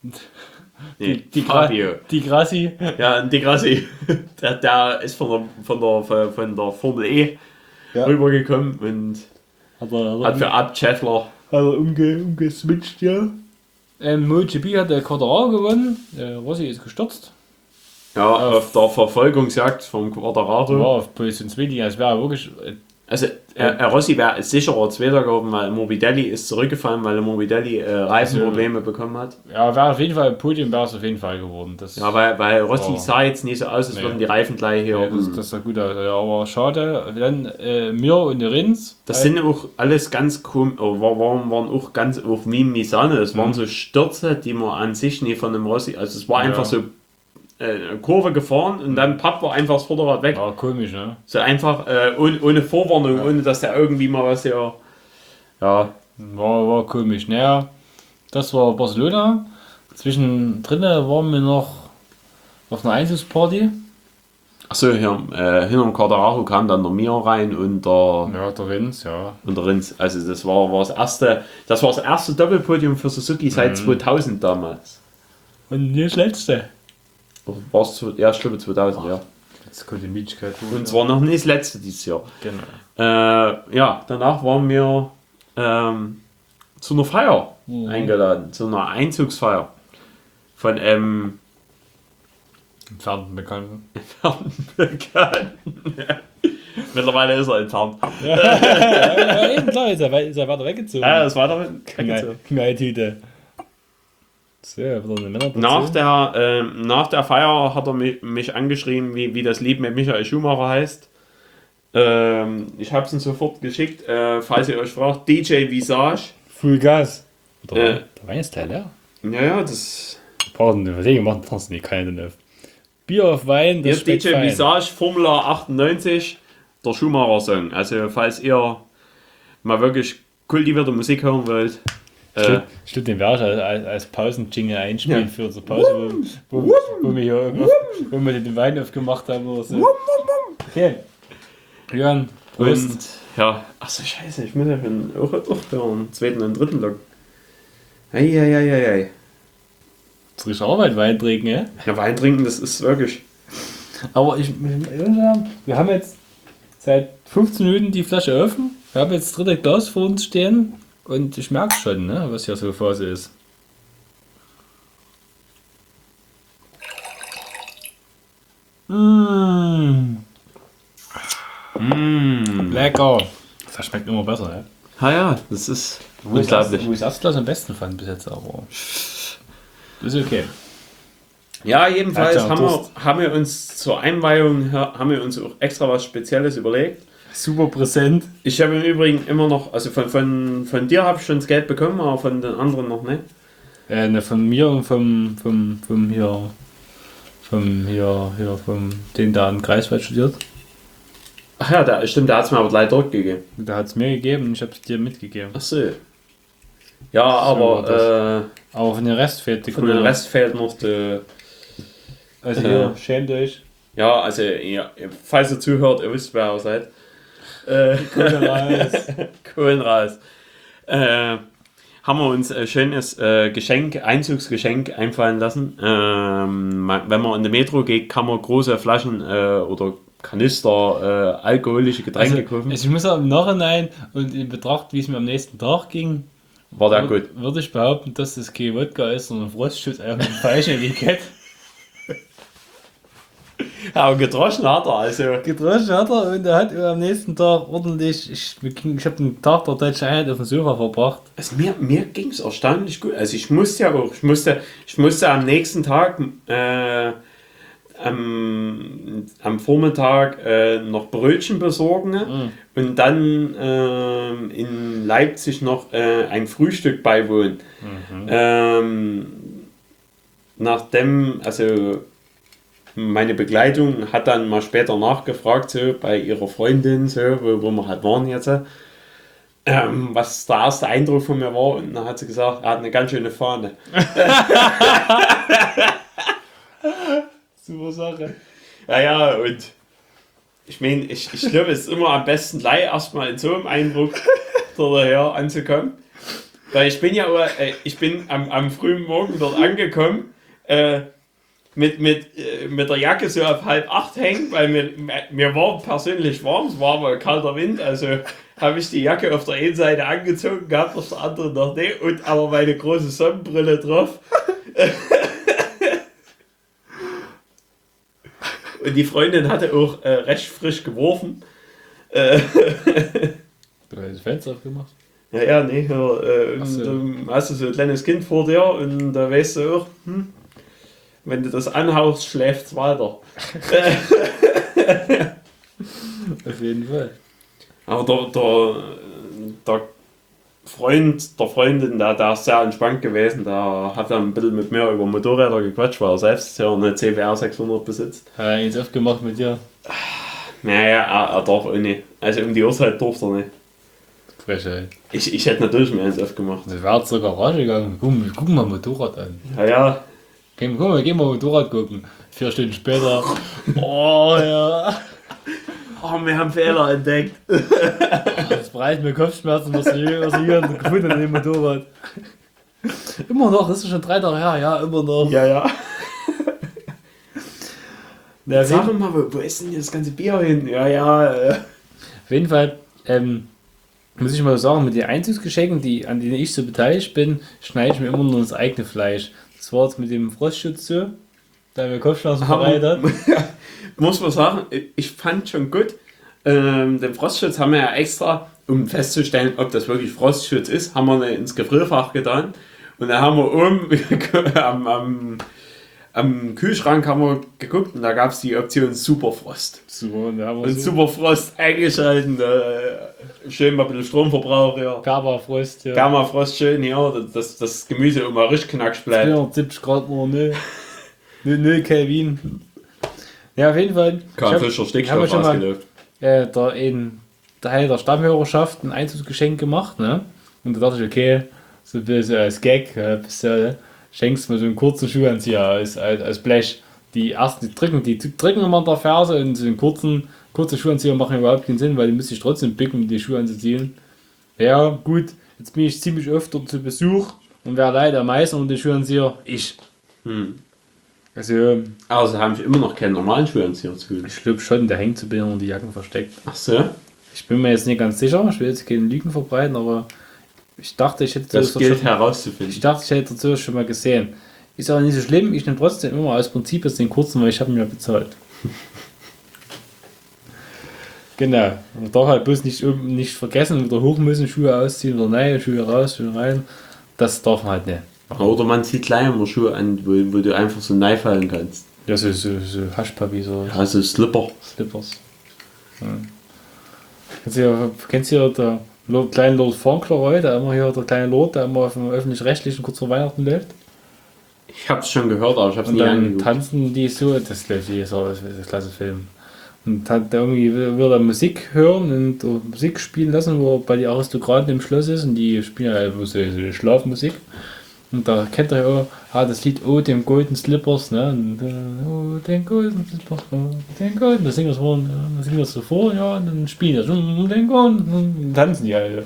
Nee, die Fabio. Di Grassi. Ja, und die Grassi. Der ist von der Formel E Ja. rübergekommen und hat für Art Chatler. Hat er umgeswitcht, ja. MotoGP hat der Quadraro gewonnen. Rossi ist gestürzt. Ja, auf der Verfolgungsjagd vom War Quadraro. auf Position 2, das wäre wirklich. Also, Rossi wäre sicherer Zweiter geworden, weil Morbidelli ist zurückgefallen, weil Morbidelli Reifenprobleme bekommen hat. Ja, wäre auf jeden Fall Podium, wäre es auf jeden Fall geworden. Das, Ja, weil Rossi Oh. sah jetzt nicht so aus, als Nee. würden die Reifen gleich hier. das sah gut aus. Ja, aber schade. Dann Mir und der Rins. Das sind auch alles ganz komisch, waren auch ganz auch wie Misane. Das waren so Stürze, die man an sich nie von dem Rossi, also es war einfach so eine Kurve gefahren und dann pappt war einfach das Vorderrad weg. War komisch, ne? So einfach ohne Vorwarnung, ohne dass der irgendwie mal was hier. Ja, War komisch. Naja, das war Barcelona. Zwischendrin waren wir noch auf einer Einzugsparty. achso, hier hinterm Quadraro kam dann der Mir rein und der, Ja, der Rins, ja. und der Rins. Also das war das erste Doppelpodium für Suzuki seit 2000 damals. Und nicht das letzte. War es ja, ich glaube 2000, ja. Das könnte Mietschkeit Und zwar noch nicht das letzte dieses Jahr. Genau. Ja, danach waren wir zu einer Feier eingeladen, zu einer Einzugsfeier von Entfernten Bekannten. Bekannten. Mittlerweile ist er entfernt. Ja, eben klar, ist er weiter weggezogen. Ja, das war damit. Knalltüte. So, wieder eine Männerportion. Nach der Feier hat er mich angeschrieben, wie das Lied mit Michael Schumacher heißt. Ich habe es ihm sofort geschickt, falls ihr euch fragt, DJ Visage. Full Gas. Äh. Der Wein ist Teil leer. Ja, das Pardon, was ich gemacht habe, nicht keine Neuf. Bier auf Wein, hier das ist DJ schmeckt fein. Visage, Formula 98, der Schumacher-Song. Also, falls ihr mal wirklich kultivierte Musik hören wollt, Stimmt, den werde ich als Pausen-Jingle einspielen für unsere Pause, wo wir den Wein aufgemacht haben oder so. Okay. Jörn, Prost. und ja, achso, scheiße, ich muss ja schon auch hören, zweiten und dritten Log. Eieieiei. Jetzt riecht Arbeit Wein trinken, ja? Ja, Wein trinken, das ist wirklich. Aber wir haben jetzt seit 15 Minuten die Flasche offen. Wir haben jetzt das dritte Glas vor uns stehen und ich merke schon, ne, was hier so Phase ist. Lecker. Das schmeckt immer besser, ja? Ah ja, das ist Wo ich unglaublich. das erste Glas am besten fand bis jetzt, aber das ist okay. Ja, jedenfalls Hat ja Durst. haben wir uns zur Einweihung haben wir uns auch extra was Spezielles überlegt. Super präsent. Ich habe im Übrigen immer noch, also von dir habe ich schon das Geld bekommen, aber von den anderen noch nicht. Ne, von mir und vom den da in Greifswald studiert. Ach ja, stimmt, der hat es mir aber gleich zurückgegeben. Da hat es mir gegeben und ich habe es dir mitgegeben. Ach so. Ja, aber Aber von den Rest fehlt die von dem Kohle. Rest fehlt noch die... Also hier, schämt euch. Ja, also ja, falls ihr zuhört, ihr wisst, wer ihr seid. Kohle raus. Kohlen raus. Haben wir uns ein schönes Einzugsgeschenk einfallen lassen. Wenn man in die Metro geht, kann man große Flaschen oder Kanister alkoholische Getränke kaufen. Also ich muss auch im Nachhinein und in Betracht, wie es mir am nächsten Tag ging, War der gut. würde ich behaupten, dass das kein Wodka ist, sondern Frostschutz auf dem falschen Etikett. Aber gedroschen hat er, also. Gedroschen hat er und er hat am nächsten Tag ordentlich, ich habe den Tag der deutschen Einheit auf dem Sofa verbracht. Also mir ging es erstaunlich gut. Also ich musste am nächsten Tag am Vormittag noch Brötchen besorgen und dann in Leipzig noch ein Frühstück beiwohnen. Nachdem, also meine Begleitung hat dann mal später nachgefragt, so bei ihrer Freundin, so, wo wir halt waren jetzt, was der erste Eindruck von mir war, und dann hat sie gesagt, er hat eine ganz schöne Fahne. Super Sache. Ja, und ich meine, ich glaube, es ist immer am besten gleich erstmal in so einem Eindruck daher anzukommen. Weil ich bin ja am frühen Morgen dort angekommen, mit der Jacke so auf 7:30 hängen, weil mir war persönlich warm, es war aber kalter Wind, also habe ich die Jacke auf der einen Seite angezogen gehabt, auf der anderen noch nicht, und aber meine große Sonnenbrille drauf. Und die Freundin hatte auch recht frisch geworfen. Du hast das Fenster aufgemacht? Ja, nee, dann hast du so ein kleines Kind vor dir und da weißt du auch, wenn du das anhaust, schläft es weiter. Auf jeden Fall. Aber der Freund der Freundin, der ist sehr entspannt gewesen, der hat dann ein bisschen mit mir über Motorräder gequatscht, weil er selbst ja eine CBR 600 besitzt. Hat er eins aufgemacht mit dir? Naja, er darf auch nicht. Also um die Uhrzeit durfte er nicht. Frechheit. Ich hätte natürlich mehr eins aufgemacht. Das wäre zur Garage gegangen. Guck mal Motorrad an. Ja. Gehen wir Motorrad gucken. 4 Stunden später. Oh ja. Oh, wir haben Fehler entdeckt. Das bereitet mir Kopfschmerzen, was hier gefunden an dem Motorrad. Immer noch, das ist schon 3 Tage her, ja, immer noch. Ja. Ja, Sag doch mal, wo ist denn das ganze Bier hin? Ja. Auf jeden Fall, muss ich mal sagen, mit den Einzugsgeschenken, an denen ich so beteiligt bin, schneide ich mir immer nur das eigene Fleisch. Das war jetzt mit dem Frostschutz so, da mir Kopfschmerzen bereitet hat. Muss man sagen, ich fand schon gut, den Frostschutz haben wir ja extra, um festzustellen, ob das wirklich Frostschutz ist, haben wir ins Gefrierfach getan. Und dann haben wir oben am Kühlschrank haben wir geguckt und da gab es die Option Superfrost. Super, und Superfrost eingeschalten, schön mal ein bisschen Stromverbrauch, ja. Permafrost, ja. Permafrost schön, ja, das Gemüse immer richtig knackig bleibt. 470 Grad nur, 0 Kelvin. Ja, auf jeden Fall. Kein frischer Stickstoff ausgelöst. Der Stammhörerschaft ein Einzugsgeschenk gemacht, ne? Und da dachte ich, okay, so ein bisschen als Gag, schenkst du mir so einen kurzen Schuhanzieher als Blech. Die drücken immer an der Ferse und so einen kurzen Schuhanzieher machen überhaupt keinen Sinn, weil die müsste ich trotzdem bücken, um die Schuhe anzuziehen. Ja, gut, jetzt bin ich ziemlich oft dort zu Besuch und wer leider am meisten um die Schuhanzieher? Ich. Also haben ich immer noch keinen normalen Schuhanzieher zu tun. Ich glaube schon, der hängt so ein bisschen unter die Jacken versteckt. Ach so? Ich bin mir jetzt nicht ganz sicher, ich will jetzt keine Lügen verbreiten, aber ich dachte, ich hätte das gilt herauszufinden. Ich dachte, ich hätte das schon mal gesehen. Ist aber nicht so schlimm, ich nehme trotzdem immer aus Prinzip jetzt den kurzen, weil ich habe ihn ja bezahlt. Genau. Man darf halt bloß nicht vergessen, wieder hoch müssen, Schuhe ausziehen oder nein, Schuhe raus, Schuhe rein. Das darf man halt nicht. Oder man zieht gleich immer Schuhe an, wo du einfach so fallen kannst. Ja, so Haschpapi, so Also Slipper. Slippers. Ja. Kennst du ja der kleine Lord Fauntleroy, der immer hier, der kleine Lord, der immer auf dem Öffentlich-Rechtlichen kurz vor Weihnachten läuft? Ich hab's schon gehört, aber ich hab's Und nie dann angeguckt. tanzen die so, das läuft jedes Jahr, das ist ein klasse Film. Und hat irgendwie will er Musik hören und Musik spielen lassen, wo er bei den Aristokraten im Schloss ist und die spielen halt so Schlafmusik. Und da kennt er ja auch das Lied Oh, den Golden Slippers, ne? Und, oh, den Golden Slippers, oh, den Golden, das singen wir so vor, ja, und dann spielen das, den Golden, und tanzen die halt.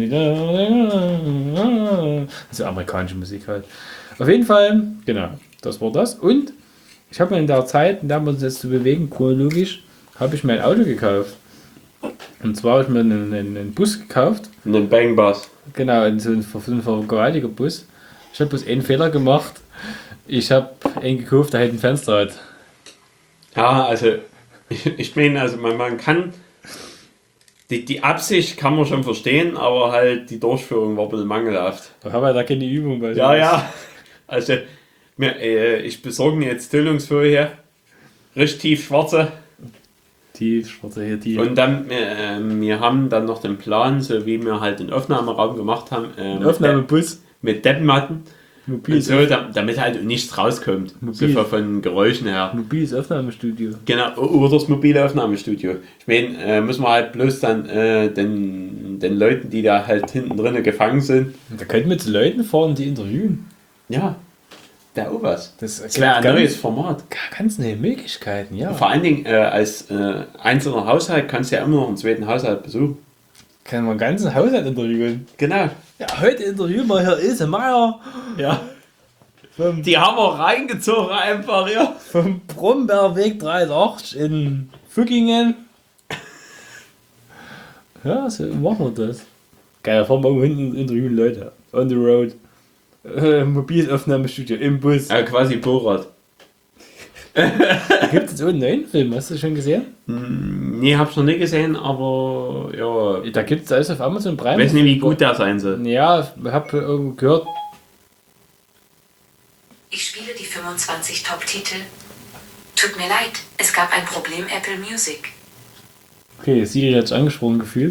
Das ist amerikanische Musik halt. Auf jeden Fall, genau, das war das. Und ich habe mir in der Zeit, in der wir uns jetzt zu bewegen, chronologisch, habe ich mir ein Auto gekauft. Und zwar habe ich mir einen Bus gekauft. Einen Bang-Bus. Genau, so ein gewaltiger Bus. Ich habe bloß einen Fehler gemacht. Ich habe einen gekauft, der halt ein Fenster hat. Ja, also ich meine, also man kann die Absicht kann man schon verstehen, aber halt die Durchführung war ein bisschen mangelhaft. Da habe ich da keine Übung. Weil Ja. Also ich besorge mir jetzt Tüllungsfolie, richtig tief schwarze. Die schwarze hier, die. Und dann, wir haben dann noch den Plan, so wie wir halt den Aufnahmeraum gemacht haben, Aufnahmebus. mit Deppenmatten. Mobil Und so, damit halt nichts rauskommt. Mobil. So von Geräuschen her. Mobiles Aufnahmestudio. Genau, oder das mobile Aufnahmestudio. Ich meine, müssen wir halt bloß dann den Leuten, die da halt hinten drinnen gefangen sind. Da könnten wir zu Leuten fahren, die interviewen. Ja, der auch was. Das wäre ein neues Format. Ganz neue Möglichkeiten, ja. Vor allen Dingen als einzelner Haushalt kannst du ja immer noch einen zweiten Haushalt besuchen. Kann man einen ganzen Haushalt interviewen. Genau. Ja, heute interviewen wir hier Ilse Meier. Ja. Die haben wir reingezogen einfach, ja. Vom Brombeerweg 83 in Fückingen. Ja, so machen wir das. Geil, da fahren wir irgendwo hinten und interviewen Leute. On the road. Mobiles Aufnahmestudio im Bus. Quasi Borat. Gibt es jetzt auch einen neuen Film? Hast du schon gesehen? Nee, hab's noch nicht gesehen, aber ja. Da gibt es alles auf Amazon Prime. Ich weiß nicht, wie gut der sein soll. Ja, ich habe irgendwo gehört. Ich spiele die 25 Top-Titel. Tut mir leid, es gab ein Problem Apple Music. Okay, Siri hat es angesprochen gefühlt.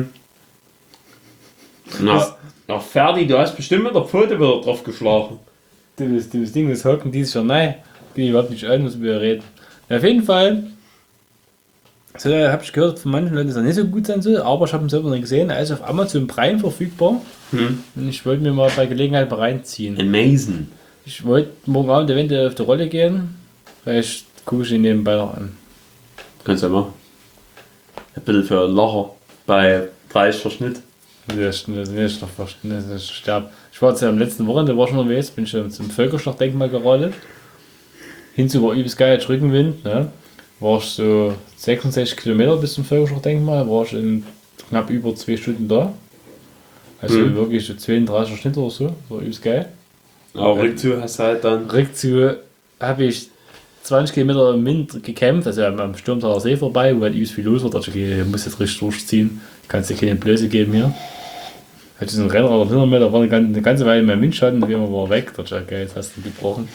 Na, Ferdi, du hast bestimmt mit der Pfote wieder drauf geschlagen. Das Ding, das hocken dieses Jahr nein. Geht überhaupt nicht ein, was wir reden. Ja, auf jeden Fall. So, habe ich gehört von manchen Leuten, dass er nicht so gut sein soll, aber ich habe ihn selber nicht gesehen. Er ist auf Amazon Prime verfügbar. Und ich wollte mir mal bei Gelegenheit mal reinziehen. Amazing. Ich wollte morgen Abend eventuell auf die Rolle gehen. Vielleicht gucke ich ihn nebenbei noch an. Kannst du ja machen. Ein bisschen für Lacher bei 30 Verschnitt. Das ist noch sterben. Ich war jetzt ja am letzten Wochenende, war schon unterwegs, bin schon zum Völkerschlachtdenkmal geradelt. Hinzu war übelst geil, jetzt Rückenwind. Ne? War ich so 66 Kilometer bis zum Völkerschlachtdenkmal, war ich in knapp über 2 Stunden da. Also wirklich so 32 Schnitt oder so, war übelst geil. Aber Rückzug hast du halt dann. Rückzug habe ich 20 Kilometer im Wind gekämpft, also am Sturmtaler See vorbei, wo halt übelst viel los war. Da dachte ich, okay, ich muss jetzt richtig durchziehen, kannst dir keine Blöße geben hier. Hatte so ein Rennrad hinter mir, da war eine ganze Weile mein Windschatten, und irgendwann war er weg. Da dachte ich, okay, jetzt hast du ihn gebrochen.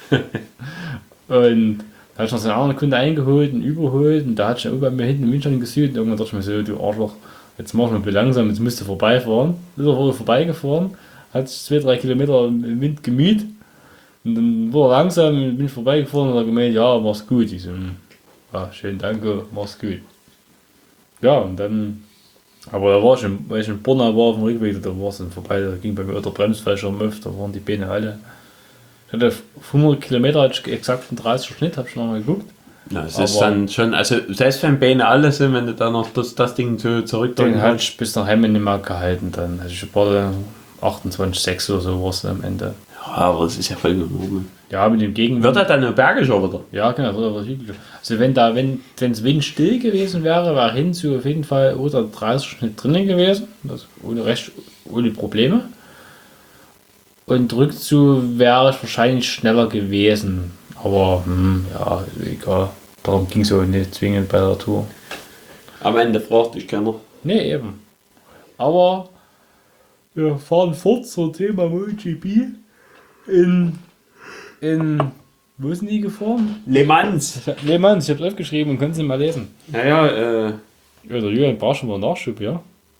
Und da habe ich noch so einen anderen Kunde eingeholt und überholt und da hat schon bei mir hinten im Windschatten gesühlt und irgendwann dachte ich mir so, du Arschloch, jetzt mach mal langsam, jetzt musst du vorbeifahren. Ist er wohl vorbeigefahren, hat sich 2-3 Kilometer im Wind gemüht und dann wurde er langsam, bin ich vorbeigefahren und hat gemeint, ja, mach's gut. Ich so, ja, schön, danke, mach's gut. Ja, und dann, aber da war ich, weil ich in Borna war auf dem Rückweg, da war es dann vorbei, da ging bei mir der Bremsfläche am Öff, da waren die Beine alle. Ich hatte 500 Kilometer, hatte ich exakt einen 30er Schnitt, habe ich nochmal geguckt. Ja, es ist dann schon, also selbst wenn Beine alle sind, wenn du dann noch das Ding so zurückdrücken Den hatte ich bis nach Hemmen nicht mehr gehalten dann. Also ich war 28,6 oder so war es am Ende. Ja, aber das ist ja voll normal. Ja, mit dem Gegenwind. Wird er dann nur bergischer wieder? Ja, genau, wird aber hügeliger. Also wenn es windstill gewesen wäre, wäre hinzu auf jeden Fall oder 30 Schnitt drinnen gewesen. Das ohne Probleme. Und Rückzug wäre ich wahrscheinlich schneller gewesen. Aber ja, egal. Darum ging es auch nicht zwingend bei der Tour. Am Ende fragt dich keiner. Nee, eben. Aber wir fahren fort zum Thema MotoGP. Wo ist denn die gefahren? Le Mans. Le Mans, ich hab's aufgeschrieben und können Sie mal lesen. Naja, Ja, der Julian braucht schon mal Nachschub, ja?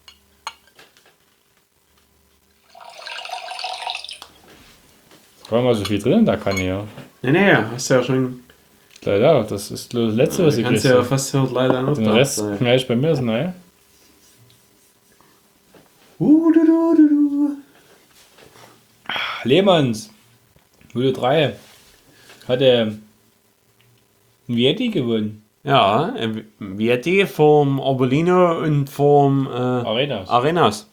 Da war mal so viel drin, da kann ich ja. nee, hast du ja schon. Leider, das ist das letzte, was ich Kannst gelesen ja habe. fast hört leider noch Den da Rest sein. knall ich bei mir, so, naja. Du. Lehmanns, Hülle 3, hatte ein Vietti gewonnen. Ja, Vietti vom Arbolino und vom Arenas. Arenas.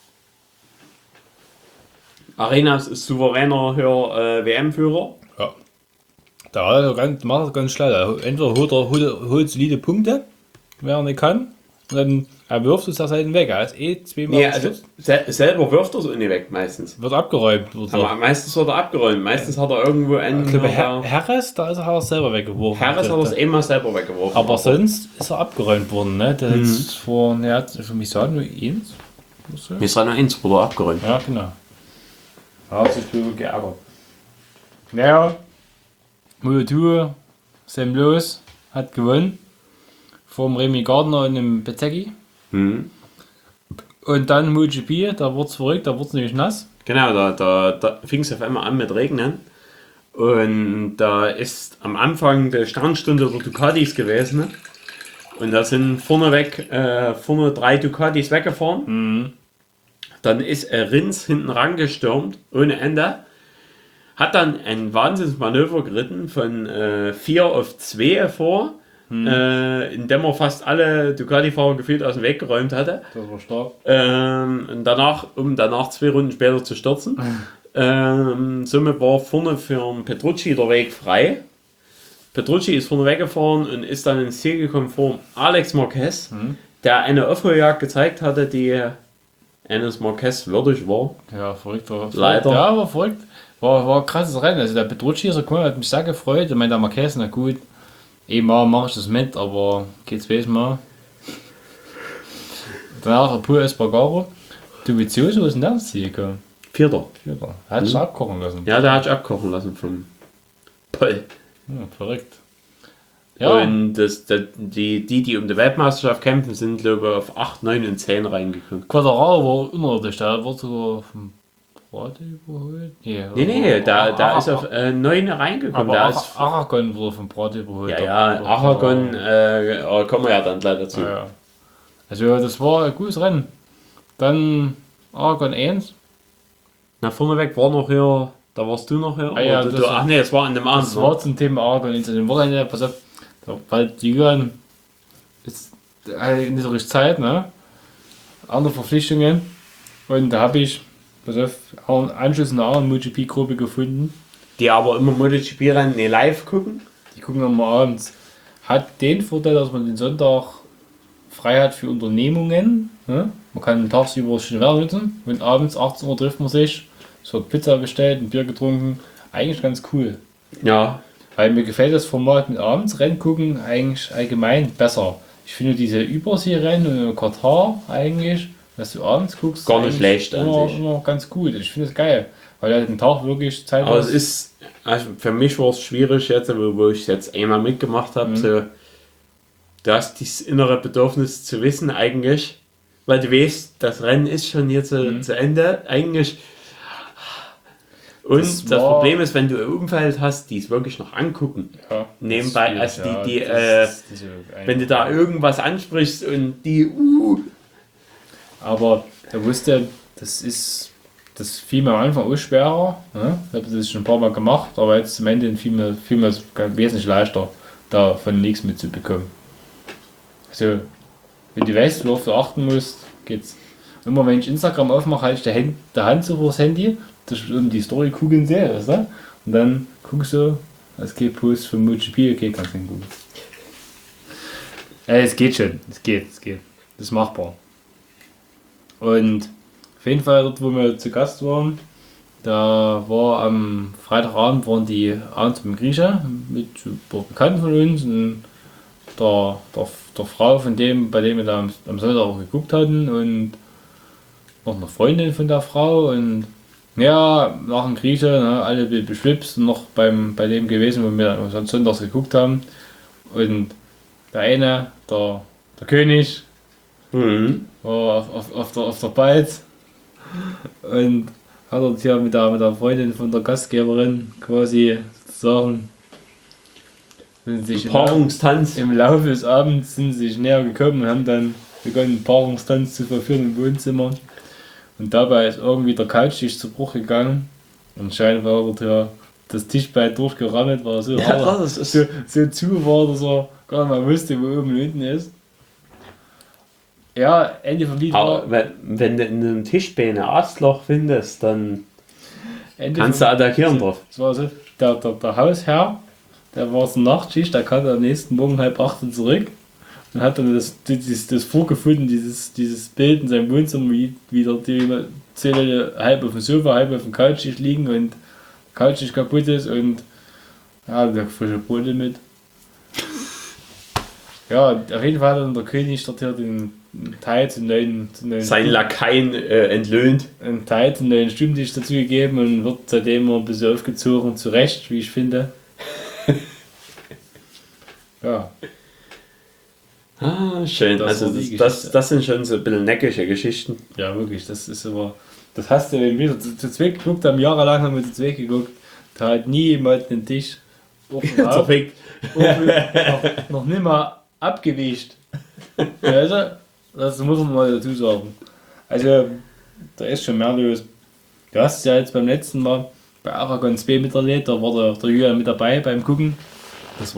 Arenas ist souveräner WM-Führer. Ja. Da macht er ganz schlau. Entweder holt solide Punkte, wenn er nicht kann, und dann er wirft es da Seiten weg. Er ist zweimal Nee, also selber wirft er so nicht weg meistens. wird abgeräumt. Wird Aber meistens wird er abgeräumt. Meistens hat er irgendwo einen. ich glaube, Harris, da hat er selber weggeworfen. Harris hat er es einmal selber weggeworfen. Aber sonst ist er abgeräumt worden. Ne? Der jetzt vor, ne, für mich sagen nur eins. Mir ist nur eins wurde abgeräumt. Ja, genau. Da hat sich drüber geärgert. Naja, Molotour, Sam Loos hat gewonnen. Vom Remy Gardner und dem Bezecchi. Mhm. Und dann MotoGP, da wurde es verrückt, da wurde es nämlich nass. Genau, da fing es auf einmal an mit Regnen. Und da ist am Anfang der Sternstunde der Ducatis gewesen. Ne? Und da sind vorne 3 Ducatis weggefahren. Dann ist Rins hinten rangestürmt, ohne Ende. Hat dann ein Wahnsinnsmanöver geritten von 4 auf 2 vor. In dem er fast alle Ducati-Fahrer gefühlt aus dem Weg geräumt hatte. Das war stark. Und danach 2 Runden später zu stürzen. Somit war vorne für den Petrucci der Weg frei. Petrucci ist vorne weggefahren und ist dann ins Ziel gekommen vor Alex Marquez, der eine Aufholjagd gezeigt hatte, die eines Marquez würdig war. Ja, verrückt. Leider. Ja, war verrückt. War ein krasses Rennen. Also der Petrucci ist gekommen, hat mich sehr gefreut. Ich meine, der Marquez, na gut, einmal mache ich das mit, aber geht's mal. Danach Pur Espargaro. Dovizioso ist denn der ins Ziel gekommen? Vierter. Hat sich abkochen lassen. Ja, der hat sich abkochen lassen vom Poll. Ja, verrückt. Ja, Und die um die Weltmeisterschaft kämpfen, sind glaube ich auf 8, 9 und 10 reingekommen. Quadraro war unirdisch, der wurde sogar vom Prade überholt. Nee, da ist auf 9 reingekommen. Aber Der ist, Aragon wurde vom Prade überholt. ja, Aragon kommen wir ja dann gleich dazu. Ja. Also das war ein gutes Rennen. Dann Aragon 1. Na, vorneweg war noch hier, da warst du noch hier. Ja, Oder du, ach nee, es war an dem Abend. Das war zum Thema Aragon 1. Am Wochenende, pass auf, weil die Julian ist nicht so richtig Zeit, ne? Andere Verpflichtungen. Und da habe ich, pass auf, einen Anschluss in einer anderen MotoGP-Gruppe gefunden. Die aber immer MotoGP-Rennen nicht live gucken. Die gucken wir mal abends. Hat den Vorteil, dass man den Sonntag frei hat für Unternehmungen. Ne? Man kann tagsüber schön Wetter nutzen und abends 18 Uhr trifft man sich. Es wird Pizza bestellt, ein Bier getrunken. Eigentlich ganz cool. Ja. Weil mir gefällt das Format mit abends Rennen gucken eigentlich allgemein besser. Ich finde diese Überseerennen und Katar eigentlich, dass du abends guckst, Gar nicht schlecht an sich. immer ganz gut. Ich finde es geil, weil er den Tag wirklich Zeit Aber es ist, also für mich war es schwierig jetzt, wo ich es jetzt einmal mitgemacht habe, so, du hast dieses innere Bedürfnis zu wissen eigentlich, weil du weißt, das Rennen ist schon hier zu Ende eigentlich. Und das Problem ist, wenn du ein Umfeld hast, die es wirklich noch angucken. ja, Nebenbei, das ist also schwierig, die ja, das ist wenn du da irgendwas ansprichst und die, aber er wusste, das fiel mir am Anfang auch schwerer. Ne? Ich habe das schon ein paar Mal gemacht, aber jetzt zum Ende fiel mir es wesentlich leichter, davon nichts mitzubekommen. Also, wenn du weißt, worauf du achten musst, geht's. Immer wenn ich Instagram aufmache, halte ich der Hand so vors Handy, um die Story kugeln sehe, weißt du? Und dann guckst du, es geht Post von MotoGP, okay, kannst du nicht gucken. Es geht schon, es geht. Das ist machbar. Und auf jeden Fall dort, wo wir zu Gast waren, da war am Freitagabend, waren die abends beim Grieche mit ein paar Bekannten von uns und der Frau von dem, bei dem wir da am Sonntag auch geguckt hatten und noch eine Freundin von der Frau und Ja, nach dem Grieche, ne, alle beschwipst und noch bei dem gewesen, wo wir sonst sonntags geguckt haben. Und der eine, der König, Mhm. war auf der Balz und hat dort hier mit der Freundin von der Gastgeberin quasi sozusagen sind sich Paarungstanz. im Laufe des Abends sind sie sich näher gekommen und haben dann begonnen, Paarungstanz zu verführen im Wohnzimmer. Und dabei ist irgendwie der Couchtisch zu Bruch gegangen. Und scheinbar wird ja das Tischbein durchgerammelt, war so, Ja, das ist so zu war, dass er gar nicht mal wusste, wo oben und unten ist. Ja, Ende vom Lied war. Aber wenn du in einem Tischbein ein Astloch findest, dann Ende kannst vom- du attackieren drauf. Es war so, der Hausherr, der war so Nachtschicht, der kam am nächsten Morgen 7:30 zurück und hat dann das vorgefunden, dieses Bild in seinem Wohnzimmer, wie da die Zähne halb auf dem Sofa, halb auf dem Couchtisch liegen und der Couchtisch kaputt ist und ja, der frische Brote mit. Ja, auf jeden Fall hat dann der König dort hier den Teil zum neuen Sein Lakaien entlöhnt. einen Teil zum neuen Stimmtisch dazu gegeben und wird seitdem immer ein bisschen aufgezogen, zu Recht, wie ich finde. Ja, Ah, schön. Das Also war die das sind schon so ein bisschen neckische Geschichten. ja, wirklich, das ist aber, das hast du, wenn wir zu zweit geguckt haben, jahrelang haben wir zu zweit geguckt, da hat nie jemand den Tisch auf und auf, Zerfickt. noch nicht mal abgewischt. Also, das muss man mal dazu sagen. Also, da ist schon mehr los. Du hast es ja jetzt beim letzten Mal bei Aragon 2 miterlebt, da war der Julian mit dabei beim Gucken. Hat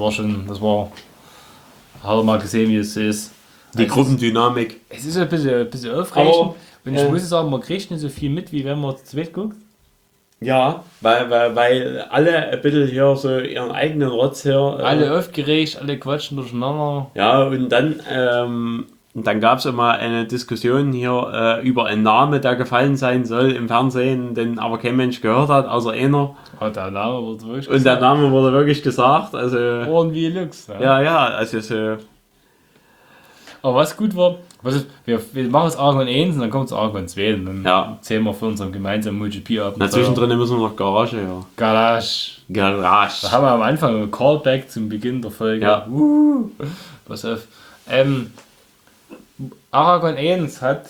er mal gesehen, wie es ist. Die Also, Gruppendynamik. es ist ein bisschen aufregend. Aber, Und ich muss sagen, man kriegt nicht so viel mit, wie wenn man zu zweit guckt. Ja, weil alle ein bisschen hier so ihren eigenen Rotz hier. Alle aufgeregt, alle quatschen durcheinander. Ja, und dann gab es immer eine Diskussion hier über einen Namen, der gefallen sein soll im Fernsehen, den aber kein Mensch gehört hat, außer einer. Oh, der Name wird wirklich Und der Name wurde wirklich gesagt. Also, Ohren wie Lux. Ne? ja, also so. Aber was gut war, wir machen es Argon 1 und dann kommt es Argon 2 und dann Ja. zählen wir für unseren gemeinsamen MotoGP-Abend. Na, zwischendrin müssen wir noch Garage, ja. Garage. Da Garage. haben wir am Anfang ein Callback zum Beginn der Folge. Ja. Pass auf. Aragon 1 hat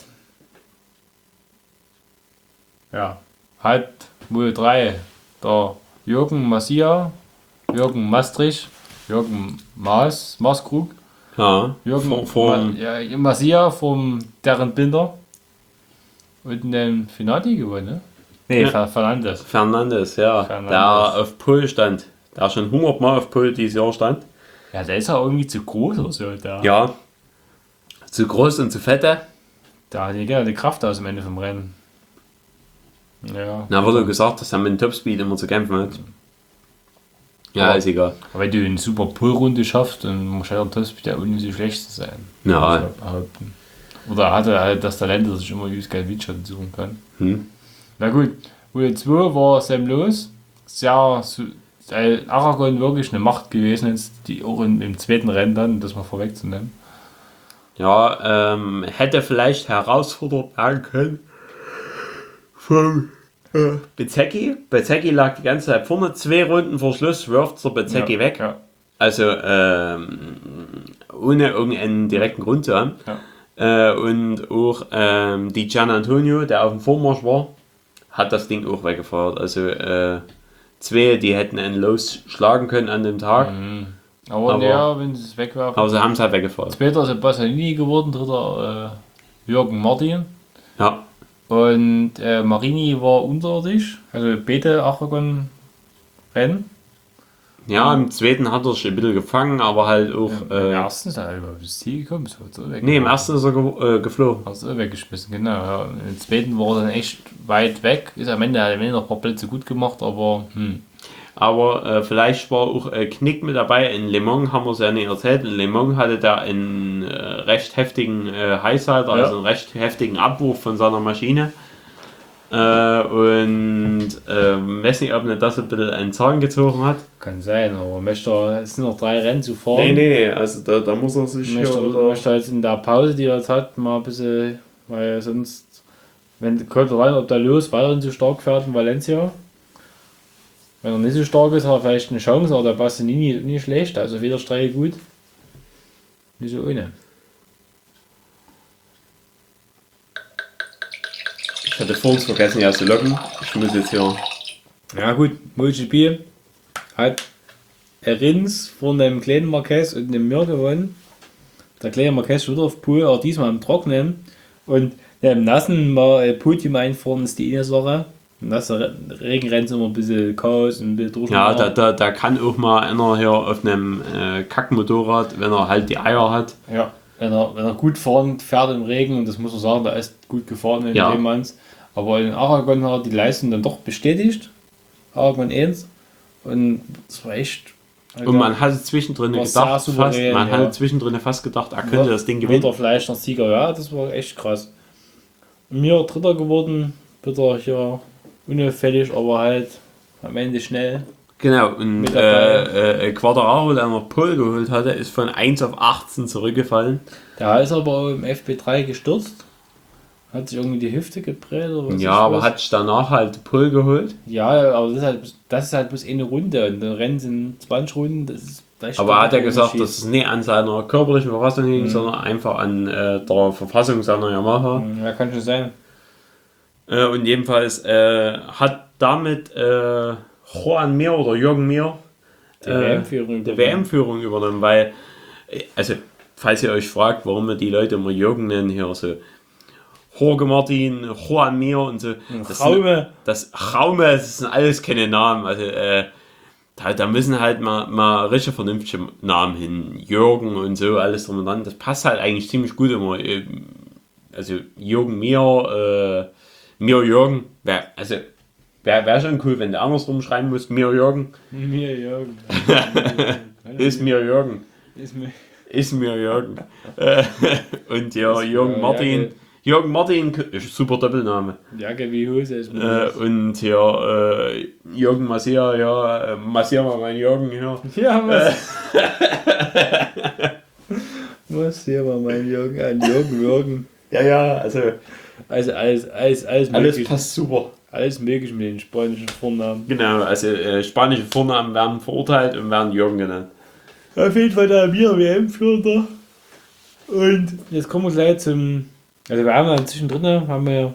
wohl 3 der Jürgen Massia, Jürgen Maastricht, Jürgen Maaskrug, Ja, Jürgen vom Massia vom deren Binder und den Finati gewonnen, ne? Nee, Ja. Fernandes. Fernandes, ja. Fernandes. Der auf Pole stand. Der schon 100 Mal auf Pole dieses Jahr stand. Ja, der ist ja irgendwie zu groß oder so. Der Ja. Zu groß und zu fette. hat nicht gerne die Kraft aus am Ende vom Rennen. Ja. Na, wurde gesagt, dass er mit dem Topspeed immer zu kämpfen hat. Ja, Ja. ist egal. Aber wenn du eine super Pull-Runde schaffst, dann muss der Topspeed ja auch nicht so schlecht sein. Ja. Würde ich behaupten. Oder hat er halt das Talent, dass ich immer übelst geil Windschatten suchen kann. Na gut, Runde 2 war Sam Los. Aragon wirklich eine Macht gewesen, jetzt die auch im zweiten Rennen dann, das mal vorwegzunehmen. Ja, hätte vielleicht herausfordernd werden können vom Bezecchi. Bezecchi lag die ganze Zeit vorne, 2 Runden vor Schluss wirft der Bezecchi weg. Ja. Also ohne irgendeinen direkten Grund zu haben. Ja. Und auch die Gian Antonio, der auf dem Vormarsch war, hat das Ding auch weggefeuert. Also 2, die hätten einen losschlagen können an dem Tag. Aber Aber- ja, wenn sie es wegwerfen. Aber sie haben es halt weggefeuert. Zweiter ist Bassanini geworden, dritter Jürgen Martin. Ja. Und Marini war unterirdisch, also beide Aragon-Rennen. Ja, im zweiten hat er sich ein bisschen gefangen, aber halt auch. Im ersten ist er über das Ziel gekommen, ist so weg. Nee, im ersten ist er geflogen. Hast du weggeschmissen, genau. Ja. Im zweiten war er dann echt weit weg. Ist am Ende, hat noch ein paar Plätze gut gemacht, aber Aber vielleicht war auch Knick mit dabei. In Le Mans haben wir es ja nicht erzählt. In Le Mans hatte der einen recht heftigen Highsider, also einen recht heftigen Abwurf von seiner Maschine. Weiß nicht, ob nicht das ein bisschen einen Zahn gezogen hat. kann sein, aber es sind noch 3 Rennen zu fahren. Nee, also da muss er sich Möchte jetzt in der Pause, die er jetzt hat, mal ein bisschen, weil sonst kommt rein, ob der Lewis weiterhin so stark fährt in Valencia. Wenn er nicht so stark ist, hat er vielleicht eine Chance, aber der Bastianini ist nicht schlecht, also weder Strecke gut, nicht so ohne. Ich hatte vorhin vergessen, ja zu locken. Ich muss jetzt hier. Ja gut, MotoGP hat Rins von dem kleinen Marquez und dem Mir gewonnen. Der kleine Marquez wieder auf Pool, aber diesmal im Trockenen. Und im Nassen mal Podium einfahren ist die eine Sache. Im nassen Regenrennen ist immer ein bisschen Chaos und ein bisschen durch. Ja, da kann auch mal einer hier auf einem Kackmotorrad, wenn er halt die Eier hat. Ja, wenn er gut fährt im Regen, und das muss man sagen, da ist gut gefahren in dem Manns. Aber in Aragon hat er die Leistung dann doch bestätigt. Aragon 1. Und das war echt. Und man hatte zwischendrin gedacht, souverän, fast gedacht, er könnte das Ding gewinnen. Wird er vielleicht noch Sieger, ja, das war echt krass. Mir Dritter geworden, bitte hier unauffällig, aber halt am Ende schnell. Genau, und Quartararo, der noch Pole geholt hatte, ist von 1 auf 18 zurückgefallen. Der ist aber auch im FP3 gestürzt. Hat sich irgendwie die Hüfte gebräht oder was? Ja, aber hat sich danach halt Pole geholt. Ja, aber das ist halt bloß eine Runde und dann Rennen sind 20 Runden. Das ist aber hat er gesagt, dass es nicht an seiner körperlichen Verfassung hing, sondern einfach an der Verfassung seiner Yamaha. Ja, kann schon sein. Und jedenfalls hat damit Juan Mir oder Jürgen Mir die WM-Führung übernommen, weil, also, falls ihr euch fragt, warum wir die Leute immer Jürgen nennen, hier so Jorge Martin, Juan Mir und so. Raume. Das sind alles keine Namen. Also, da müssen halt mal richtig vernünftige Namen hin. Jürgen und so, alles drum und dran. Das passt halt eigentlich ziemlich gut immer. Also, Jürgen Mir, Mir Jürgen. Wäre schon cool, wenn du andersrum schreiben musst. Mir Jürgen. Mir Jürgen. Ist mir Jürgen. Ist mir Jürgen. Und ja, Jürgen Martin. Jürgen Martin, super Doppelname. Jacke wie Hose ist mir und ja, Jürgen Massier, ja, massier mal meinen Jürgen hier. Ja, massier mal meinen Jürgen an. Jürgen. Ja, also alles möglich. Passt super. Alles möglich mit den spanischen Vornamen. Genau, also spanische Vornamen werden verurteilt und werden Jürgen genannt. Auf jeden Fall der Mir WM-Führer. Und jetzt kommen wir gleich zum. Also wir haben dann zwischendrin haben wir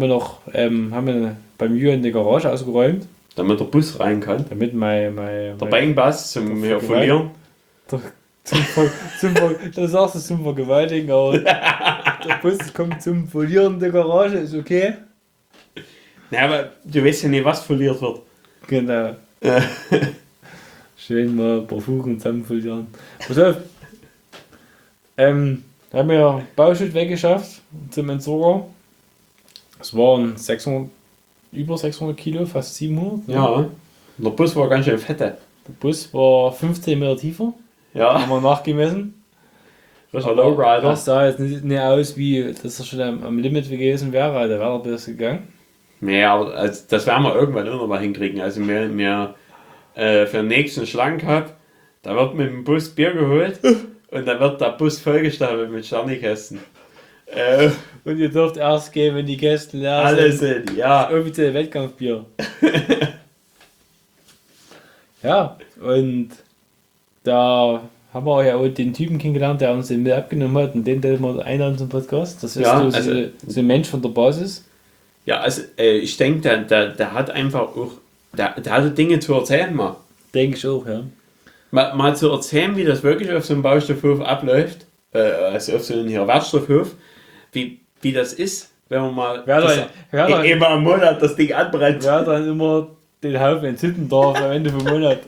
beim Jürgen in der Garage ausgeräumt. Damit der Bus rein kann. Damit der Bangbass zum Verlieren. Das sagst du zum Vergewaltigen, aber der Bus kommt zum Verlieren in der Garage, ist okay. Ja, aber du weißt ja nicht, was verliert wird. Genau. Schön mal ein paar Fugen zusammen verlieren. Pass auf. Haben wir Bauschutt weggeschafft zum Entsorger. Es waren über 600 Kilo, fast 700. Ne? Ja, der Bus war ganz schön fette. Der Bus war 15 Meter tiefer. Ja. Haben wir nachgemessen. Lowrider. Das sah jetzt nicht aus, wie dass er schon am Limit gewesen wäre, da wäre er bis gegangen. Naja, aber das werden wir irgendwann auch noch mal hinkriegen. Also wir für den nächsten Schlank gehabt, da wird mit dem Bus Bier geholt. Und dann wird der Bus vollgestapelt mit Sternikästen. Und ihr dürft erst gehen, wenn die Kästen leer alles sind. sind, ja. Das offizielle Wettkampfbier. Ja, und da haben wir ja auch den Typen kennengelernt, der uns den Müll abgenommen hat, und den wir einladen zum Podcast. Das ist ja, so ein Mensch von der Basis. Ja, also ich denke, der hat einfach auch, der hatte Dinge zu erzählen mal. Denke ich auch, ja. Mal zu erzählen, wie das wirklich auf so einem Baustoffhof abläuft, also auf so einem Wertstoffhof, wie das ist, wenn man mal immer im Monat das Ding anbrennt. Wer dann immer den Haufen entzünden darf am Ende vom Monat.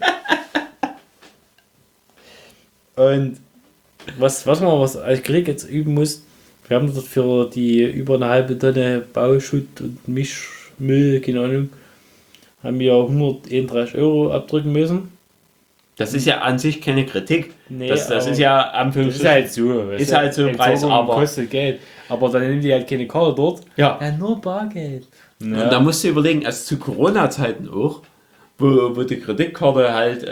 Und was man als Krieg jetzt üben muss, wir haben dort für die über eine halbe Tonne Bauschutt und Mischmüll, keine Ahnung, haben wir 131 € abdrücken müssen. Das ist ja an sich keine Kritik. Nee, das ist ja am das ist halt so. Ist halt so ein Preis, aber kostet Geld. Aber dann nehmen die halt keine Karte dort. Ja. Nur Bargeld. Ja. Und da musst du überlegen, also zu Corona-Zeiten auch, wo die Kreditkarte halt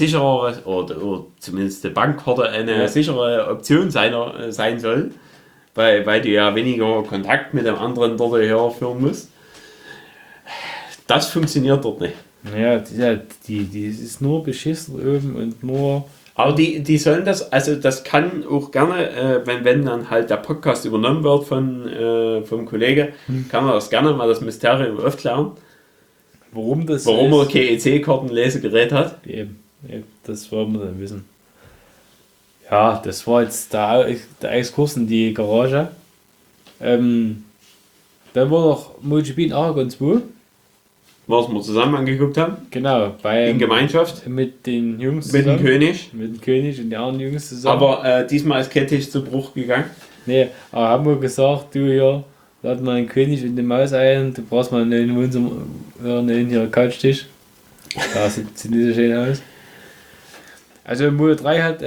sichere, oder zumindest die Bankkarte eine sichere Option sein soll, weil du ja weniger Kontakt mit dem anderen dort herführen musst. Das funktioniert dort nicht. Naja, die ist nur beschissen oben und nur. Aber die sollen das, also das kann auch gerne, wenn dann halt der Podcast übernommen wird vom Kollege, kann man das gerne mal das Mysterium aufklären. Warum das Warum er kein EC-Kartenlesegerät hat. Eben, das wollen wir dann wissen. Ja, das war jetzt der Exkurs in die Garage. Dann war noch MotoGP in Aragon 2. Was wir zusammen angeguckt haben. Genau, In Gemeinschaft. mit den Jungs Mit dem zusammen. König. Mit dem König und den anderen Jungs zusammen. Aber diesmal ist kein Tisch zu Bruch gegangen. Nee, aber haben wir gesagt, du hier, lad mal den König und die Maus ein, du brauchst mal einen Wohnzimmer, einen hier Couchtisch. Da sieht nicht so schön aus. Also Moto 3 hat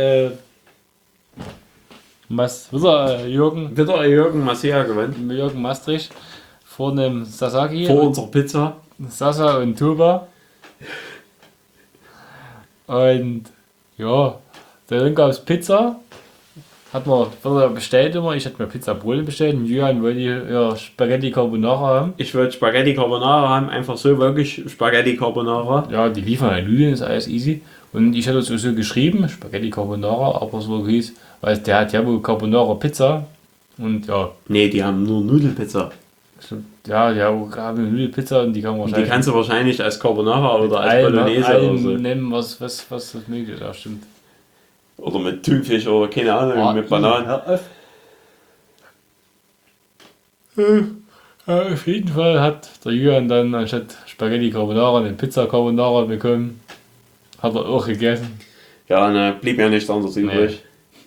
Jürgen Massia gewonnen. Jürgen Maastricht vor einem Sasaki. Vor unserer Pizza. Sasa und Tuba. Und ja, dann gab es Pizza. Wurde bestellt immer. Ich hatte mir Pizza Brole bestellt. Und Julian wollte ja Spaghetti Carbonara haben. Ich wollte Spaghetti Carbonara haben, einfach so wirklich Spaghetti Carbonara. Ja, die liefern halt Nudeln, ist alles easy. Und ich hatte es so geschrieben, Spaghetti Carbonara, aber so hieß, weil der hat ja wohl Carbonara Pizza. Und ja, Nee, die haben nur Nudelpizza. ja, die haben eine Nudelpizza und die kann man Und die wahrscheinlich kannst du wahrscheinlich als Carbonara oder als allen Bolognese oder so. nennen, was möglich ist. Ja, stimmt. Oder mit Thunfisch oder keine Ahnung, mit Bananen. Ja, auf jeden Fall hat der Julian dann anstatt Spaghetti Carbonara eine Pizza Carbonara bekommen. Hat er auch gegessen. Ja, ne, blieb ja nichts anderes übrig.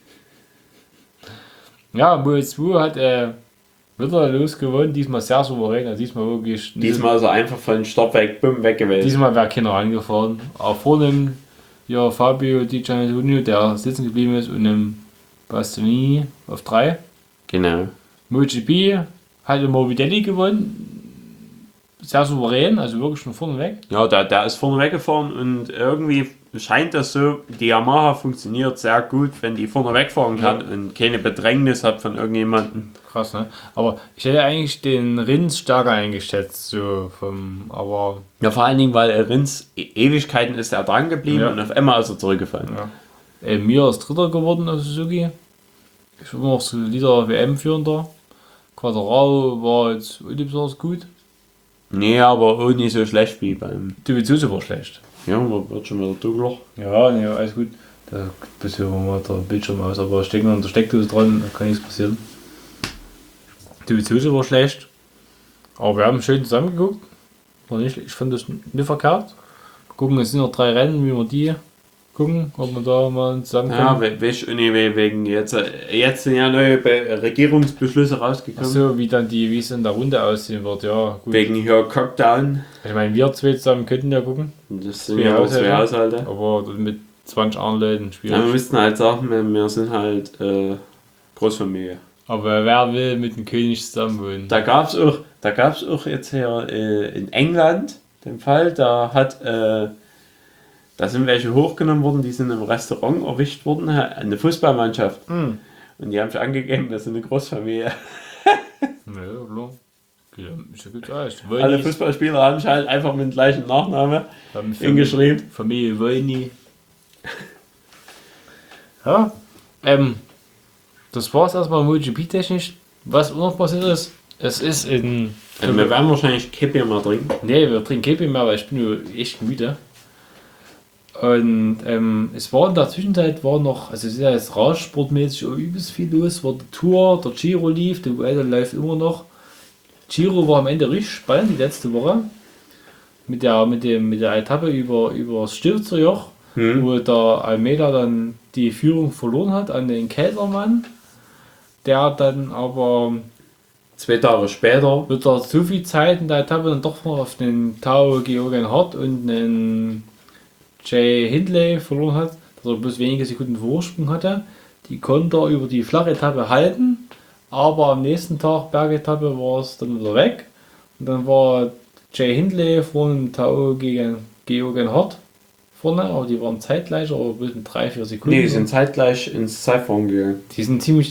Ja, Moto 2 hat wieder losgewonnen, diesmal sehr souverän, also diesmal wirklich. Diesmal ist er einfach von Start weg, bumm, weg gewesen. Diesmal wäre keiner angefahren. Auch vorne ja, Fabio Di Giannantonio, der sitzen geblieben ist, und einem Bastianini auf 3. Genau. MotoGP hat der Morbidelli gewonnen. Sehr souverän, also wirklich von vorne weg. Ja, der ist vorne weggefahren und irgendwie scheint das so, die Yamaha funktioniert sehr gut, wenn die vorne wegfahren kann und keine Bedrängnis hat von irgendjemandem. Krass, ne? Aber ich hätte eigentlich den Rins stärker eingeschätzt, so aber Ja, vor allen Dingen, weil Rins Ewigkeiten ist er dran geblieben Ja. und auf einmal ist er zurückgefallen. ja. Mir ist Dritter geworden auf Suzuki. Ich war noch solider WM-Führender. Quadraro war jetzt besonders gut. Nee, aber auch nicht so schlecht wie beim. Dovizioso war schlecht. Ja, man wird schon wieder dunkler. Ja, nee, alles gut. Da bisschen mal der Bildschirm aus, aber steckt noch in der Steckdose dran, da kann nichts passieren. Dovizioso war schlecht. Aber wir haben schön zusammengeguckt. War nicht, ich fand das nicht verkehrt. Gucken, es sind noch 3 Rennen, wie wir die gucken, ob wir da mal zusammenkommen. Ja, weißt du, wegen jetzt sind ja neue Regierungsbeschlüsse rausgekommen. So, wie es in der Runde aussehen wird, ja. Gut. Wegen hier Cockdown. Ich meine, wir zwei zusammen könnten ja gucken, Das sind ja auch 2 Haushalte. aber mit 20 anderen Leuten Ja, schwierig. wir müssten halt sagen, wir sind halt Großfamilie. Aber wer will mit dem König zusammen wohnen? Da gab's auch jetzt hier in England den Fall, da sind welche hochgenommen worden, die sind im Restaurant erwischt worden, eine Fußballmannschaft. Und die haben sich angegeben, wir sind eine Großfamilie. Ja, klar. Ja, ist ja gut aus. Alle Fußballspieler haben sich halt einfach mit dem gleichen Nachname hingeschrieben. Familie Wolny. Ja, das war's erstmal MotoGP-technisch. Was auch noch passiert ist, es ist in. Wir werden wahrscheinlich Kippe mal trinken. Nee, wir trinken Kippe mehr, weil ich bin nur echt müde. Und es war in der Zwischenzeit noch, also es ist ja jetzt radsportmäßig auch übelst viel los, war die Tour, der Giro lief, der Vuelta läuft immer noch. Giro war am Ende richtig spannend, die letzte Woche. Mit der Etappe über das Stilfserjoch, wo der Almeida dann die Führung verloren hat an den Keltermann, der dann aber 2 Tage später wird er so viel Zeit in der Etappe dann doch noch auf den Tao Geoghegan Hart und den Jay Hindley verloren hat, dass er bloß wenige Sekunden Vorsprung hatte. Die konnte er über die flache Etappe halten, aber am nächsten Tag, Bergetappe, war es dann wieder weg. Und dann war Jay Hindley von Tao gegen Geoghegan Hart vorne, aber die waren zeitgleich, aber bloß mit 3-4 Sekunden. Nee, die sind zeitgleich ins Zeitfahren gegangen. Die sind ziemlich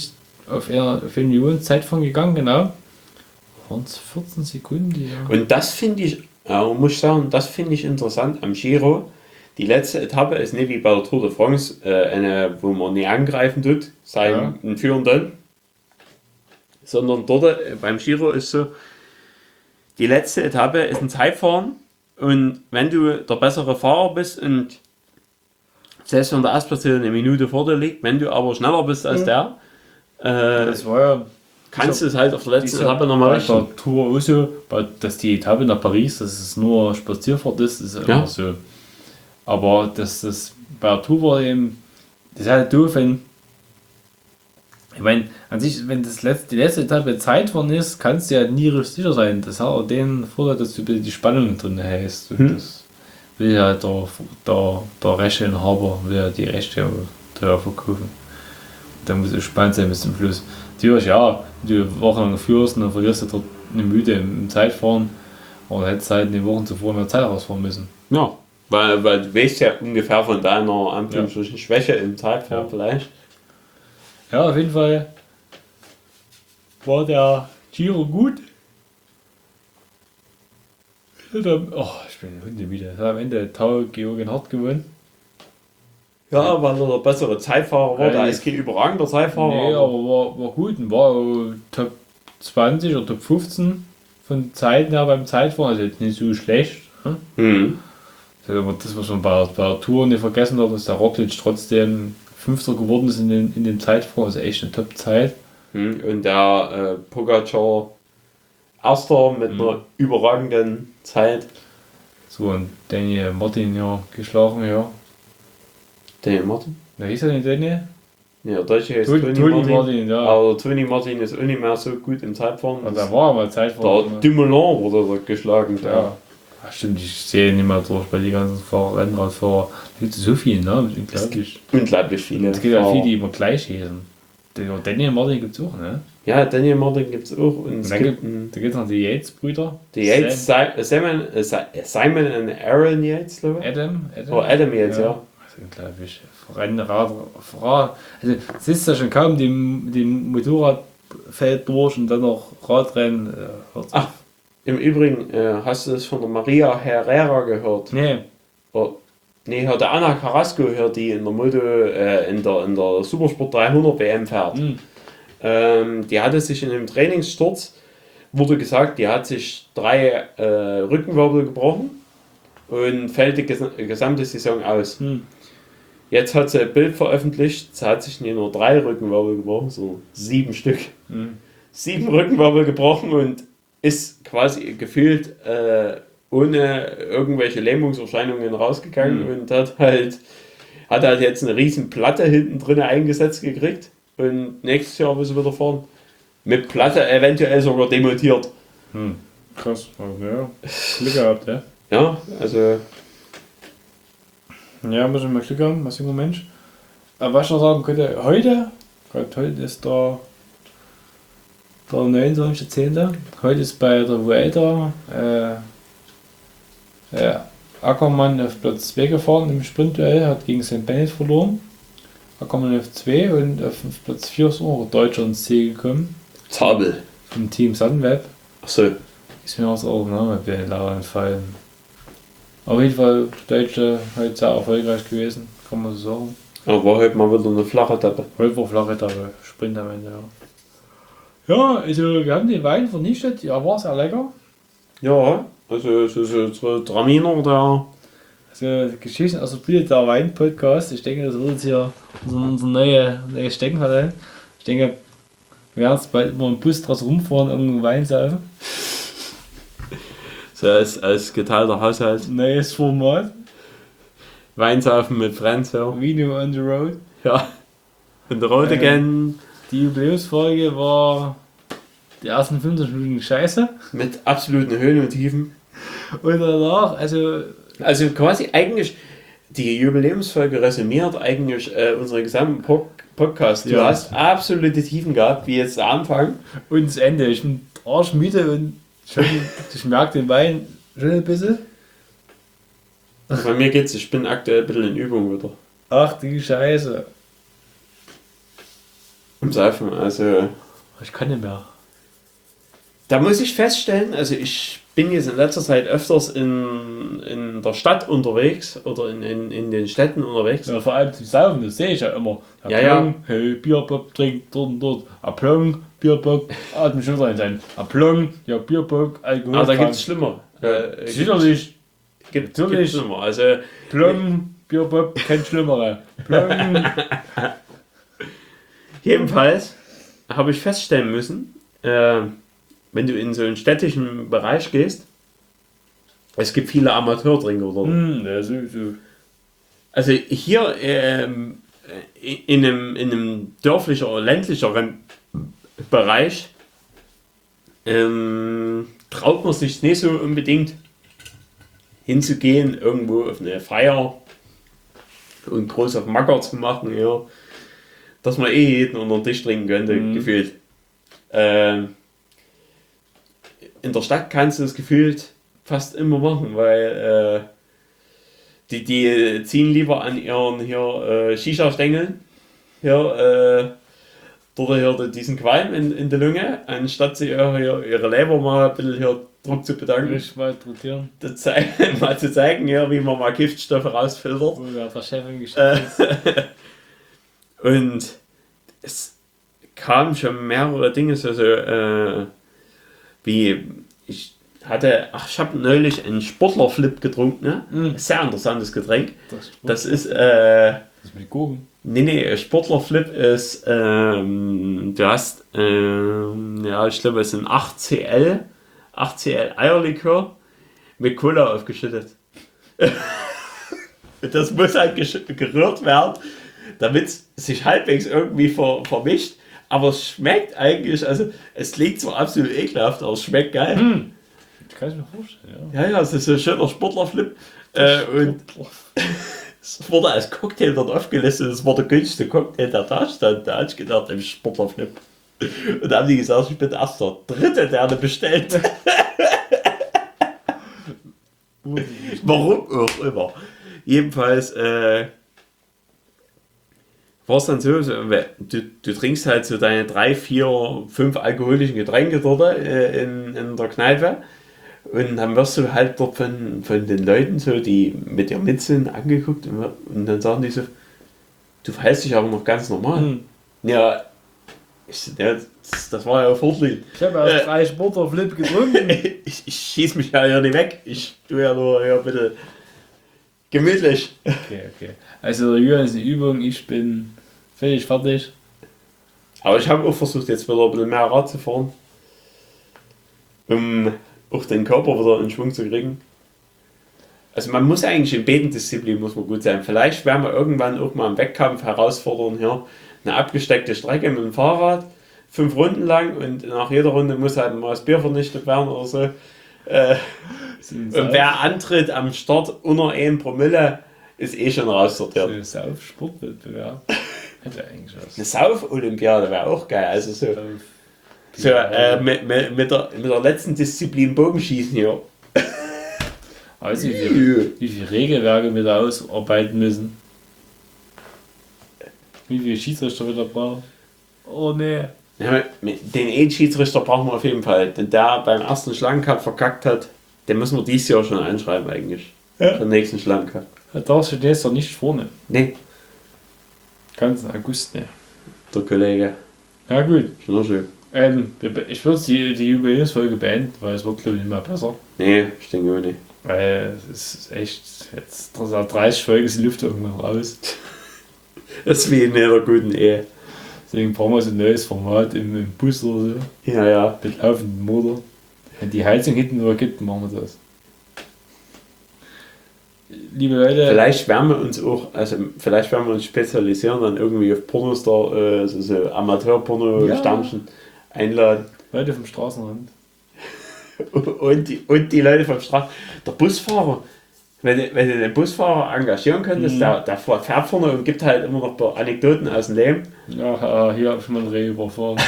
auf eine Million Zeitfahren gegangen, genau. Waren es 14 Sekunden? Ja. Und das finde ich, muss ich sagen, das finde ich interessant am Giro. Die letzte Etappe ist nicht wie bei der Tour de France, eine, wo man nie angreifen tut, seinen Führenden, sondern dort beim Giro ist so, die letzte Etappe ist ein Zeitfahren und wenn du der bessere Fahrer bist und selbst wenn der Erstplatzierte eine Minute vor dir liegt, wenn du aber schneller bist als der, Das war ja kannst du es halt auf der letzten Etappe nochmal bei richten. der Tour auch so, dass die Etappe nach Paris, dass es nur Spazierfahrt ist immer so. Aber das bei der Tour war eben, das ist halt doof, wenn, ich meine, an sich, wenn die letzte Etappe Zeitfahren ist, kannst du ja nie richtig sicher sein. Das hat auch den Vorteil, dass du ein bisschen die Spannung drin hältst. Das will ja der Rechteinhaber, will ja die Rechte teuer verkaufen. Da muss es spannend sein bis zum Schluss. Natürlich, ja, wenn du wochenlang führst, dann verlierst du dort eine Müde im Zeitfahren. Oder hättest halt in den Wochen zuvor mehr Zeit rausfahren müssen. Ja, weil du weißt ja ungefähr von deiner Anführungsstrichen Schwäche im Zeitfahren vielleicht. Ja, auf jeden Fall war der Giro gut. Ich bin Hunde hat am Ende Tau Georgen Hart gewonnen. Ja, weil er der bessere Zeitfahrer war. Der ist kein überragender Zeitfahrer. Nee, aber war gut und war auch Top 20 oder Top 15 von Zeiten her beim Zeitfahren. Also jetzt nicht so schlecht. Also das, was man bei der Tour nicht vergessen hat, dass der Roglic trotzdem Fünfter geworden ist in dem Zeitfahren. Also echt eine Top-Zeit. Und der Pogacar Erster mit einer überragenden Zeit. So, und Daniel Martin ja geschlagen, ja. Daniel Martin? Wer hieß er denn, Daniel? Ja, Deutsche heißt Tony Martin, ja. Aber Tony Martin ist auch nicht mehr so gut im Zeitfahren. Also, da war aber Zeitfahren. Der Dumoulin wurde dort geschlagen. Ja. Ach, stimmt, ich sehe nicht mehr durch bei den ganzen Rennradfahrer. Da gibt es so viele, ne? Unglaublich. Unglaublich viele. Es gibt ja viele, die immer gleich heißen. Daniel Martin gibt es auch, ne? Ja, Daniel Martin gibt es auch. Und Da gibt es noch die Yates-Brüder. die Yates, Simon und Aaron Yates, glaube ich. Adam. Adam Yates, ja. Also unglaublich. Rennradfahrer. Also, es ist ja schon kaum dem Motorradfeld durch und dann noch Radrennen. Ach, im Übrigen, hast du das von der Maria Herrera gehört? Nee. Nee, hat der Anna Carrasco gehört, die in der Moto, in der Supersport 300 WM fährt. Die hatte sich in einem Trainingssturz, wurde gesagt, die hat sich 3 Rückenwirbel gebrochen und fällt die gesamte Saison aus. Jetzt hat sie ein Bild veröffentlicht, sie hat sich nicht nur 3 Rückenwirbel gebrochen, sondern 7 Stück. 7 Rückenwirbel gebrochen und ist quasi gefühlt ohne irgendwelche Lähmungserscheinungen rausgegangen und hat halt jetzt eine riesen Platte hinten drin eingesetzt gekriegt und nächstes Jahr will sie wieder fahren. Mit Platte eventuell sogar demontiert. Krass, ja. Glück gehabt, ja. Ja, also. Ja, muss ich mal Glück haben, als junger Mensch. Aber was ich noch sagen könnte, heute ist der 29.10. Heute ist bei der Vuelta Ackermann auf Platz 2 gefahren im Sprintduell, hat gegen St. Bennett verloren. Ackermann auf 2 und auf Platz 4 ist auch ein Deutscher ins Ziel gekommen. Zabel. Vom Team Sunweb. Achso. Ist mir auch so auch Name bei den Lauern entfallen. Auf jeden Fall Deutsche heute sehr erfolgreich gewesen, kann man so sagen. Aber war heute mal wieder eine flache Etappe. Heute war flache Etappe, Sprint am Ende, ja. Ja, also wir haben den Wein vernichtet, ja, war sehr lecker. Ja, also so Traminer da. Also Geschichten aus der Bühne, der Wein-Podcast. Ich denke, das wird jetzt hier unser neues Steckenpferd. Ich denke, wir werden jetzt bald immer im Bus draus rumfahren und irgendeinen Wein saufen. So als geteilter Haushalt. Neues Format. Weinsaufen mit Friends, ja. Vino on the road. Ja. Und der Rote again. Die Jubiläumsfolge war die ersten 50 Minuten scheiße. Mit absoluten Höhen und Tiefen. Und danach, also quasi eigentlich, die Jubiläumsfolge resümiert eigentlich unseren gesamten Podcast. Du hast absolute Tiefen gehabt, wie jetzt der Anfang. Und das Ende. Ich bin arschmüde und ich merke den Wein schon ein bisschen. Bei mir geht's, ich bin aktuell ein bisschen in Übung wieder. Ach die Scheiße. Im Saufen, also Ich kann nicht mehr. da muss ich feststellen, also ich bin jetzt in letzter Zeit öfters in der Stadt unterwegs oder in den Städten unterwegs. Ja, vor allem zum Saufen, das sehe ich ja immer. Ja, ja. Plong, hey, Bierbock trinkt dort und dort. Plong, Bierbock, atmen schon rein sein. Plong, ja, Bierbock, Alkohol. Aber da gibt es schlimmer. Sicherlich. Gibt Natürlich. schlimmer. Also Plong, Bierbock, kein Schlimmere. Plong. jedenfalls habe ich feststellen müssen, wenn du in so einen städtischen Bereich gehst, es gibt viele Amateurtrinker dort. Ja, so. Also hier in einem dörflicher oder ländlicheren Bereich traut man sich nicht so unbedingt hinzugehen, irgendwo auf eine Feier und groß auf Macker zu machen, ja, dass man jeden unter den Tisch trinken könnte, gefühlt. In der Stadt kannst du das gefühlt fast immer machen, weil die ziehen lieber an ihren hier Shisha-Stängeln hier, dort hier diesen Qualm in der Lunge, anstatt sie ihre Leber mal ein bisschen hier Druck zu bedanken. Ich mal rotieren. Mal zu zeigen, ja, wie man mal Giftstoffe rausfiltert. Wo ja der Chef im Geschäft ist. Und es kamen schon mehrere Dinge, wie ich habe neulich einen Sportlerflip getrunken, ne? Sehr interessantes Getränk. Das ist Das mit Gurken. nee, Sportlerflip ist, du hast, ja, ich glaube, es sind 8cl Eierlikör mit Cola aufgeschüttet. Das muss halt gerührt werden, damit es sich halbwegs irgendwie vermischt. Aber es schmeckt eigentlich, also es klingt zwar absolut ekelhaft, aber es schmeckt geil. Das kann ich mir vorstellen, ja. Ja, es ist so ein schöner Sportlerflip. Und es wurde als Cocktail dort aufgelistet, es war der günstigste Cocktail, der da stand. Da hatte ich gedacht, im Sportlerflip. Und da haben die gesagt, ich bin erst der Dritte, der eine bestellt. Warum auch immer. Jedenfalls war es dann so, du trinkst halt so deine 3, 4, 5 alkoholischen Getränke dort in der Kneipe und dann wirst du halt dort von den Leuten, so, die mit dir mit sind, angeguckt und dann sagen die so, du verhältst dich aber noch ganz normal. Ja, das war ja fortliegend. Ich habe ja 3 Sportlerflip getrunken. Ich schieß mich ja hier nicht weg, ich tue ja nur hier ein bisschen gemütlich. Okay. Also der Jürgen ist eine Übung, ich bin völlig fertig. Aber ich habe auch versucht, jetzt wieder ein bisschen mehr Rad zu fahren, um auch den Körper wieder in Schwung zu kriegen. Also man muss eigentlich in Betendisziplin muss man gut sein. Vielleicht werden wir irgendwann auch mal im Wettkampf herausfordern, hier eine abgesteckte Strecke mit dem Fahrrad, 5 Runden lang und nach jeder Runde muss halt mal das Bier vernichtet werden oder so. Und wer antritt am Start unter 1 Promille, ist eh schon raussortiert. So Sauf-Sportwettbewerb. Hätte eigentlich was. Eine Sauf-Olympiade wäre auch geil. Also mit der letzten Disziplin Bogenschießen hier. Also wie viele Regelwerke wir da ausarbeiten müssen. Wie viele Schiedsrichter wieder brauchen. Oh ne. Ja, den Schiedsrichter brauchen wir auf jeden Fall. Denn der beim ersten Schlangencup verkackt hat, den müssen wir dieses Jahr schon einschreiben eigentlich. Ja. Für den nächsten Schlangencup. Da darfst du jetzt doch nicht vorne. Nee, Ganz August, ne. der Kollege. Ja gut. Schon schön. Ich würde die Jubiläumsfolge beenden, weil es wird glaube ich nicht mehr besser. Nee, ich denke auch nicht. Weil es ist echt, jetzt 30 Folgen ist die Luft irgendwann raus. Das ist wie in einer guten Ehe. Deswegen brauchen wir so ein neues Format im Bus oder so. Ja. Mit laufendem Motor. Wenn die Heizung hinten nur gibt, machen wir das. Liebe Leute. Vielleicht werden wir uns spezialisieren, dann irgendwie auf Pornostar, so Amateur-Porno-Sternchen einladen. Leute vom Straßenrand. Und die Leute vom Straßen. Der Busfahrer, wenn du den Busfahrer engagieren könntest, der fährt vorne und gibt halt immer noch ein paar Anekdoten aus dem Leben. Ja, hier habe ich mal ein Reh überfahren.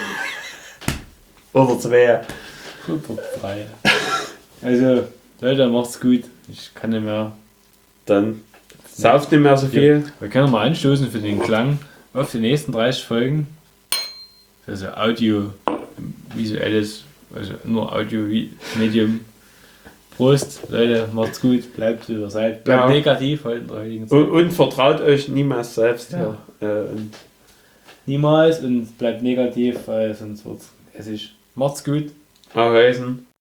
Oder 2. Oder 3. Also, Leute, macht's gut. Ich kann nicht mehr. Dann sauft nicht mehr so viel. Wir können mal anstoßen für den Klang auf die nächsten 30 Folgen. Also Audio, visuelles, also nur Audio-Medium. Prost, Leute, macht's gut, bleibt wie ihr seid. Bleibt Ja. negativ heute in der heutigen Zeit. Und vertraut euch niemals selbst. Ja. Und Niemals und bleibt negativ, weil sonst wird's hässlich. Macht's gut. Ahausen.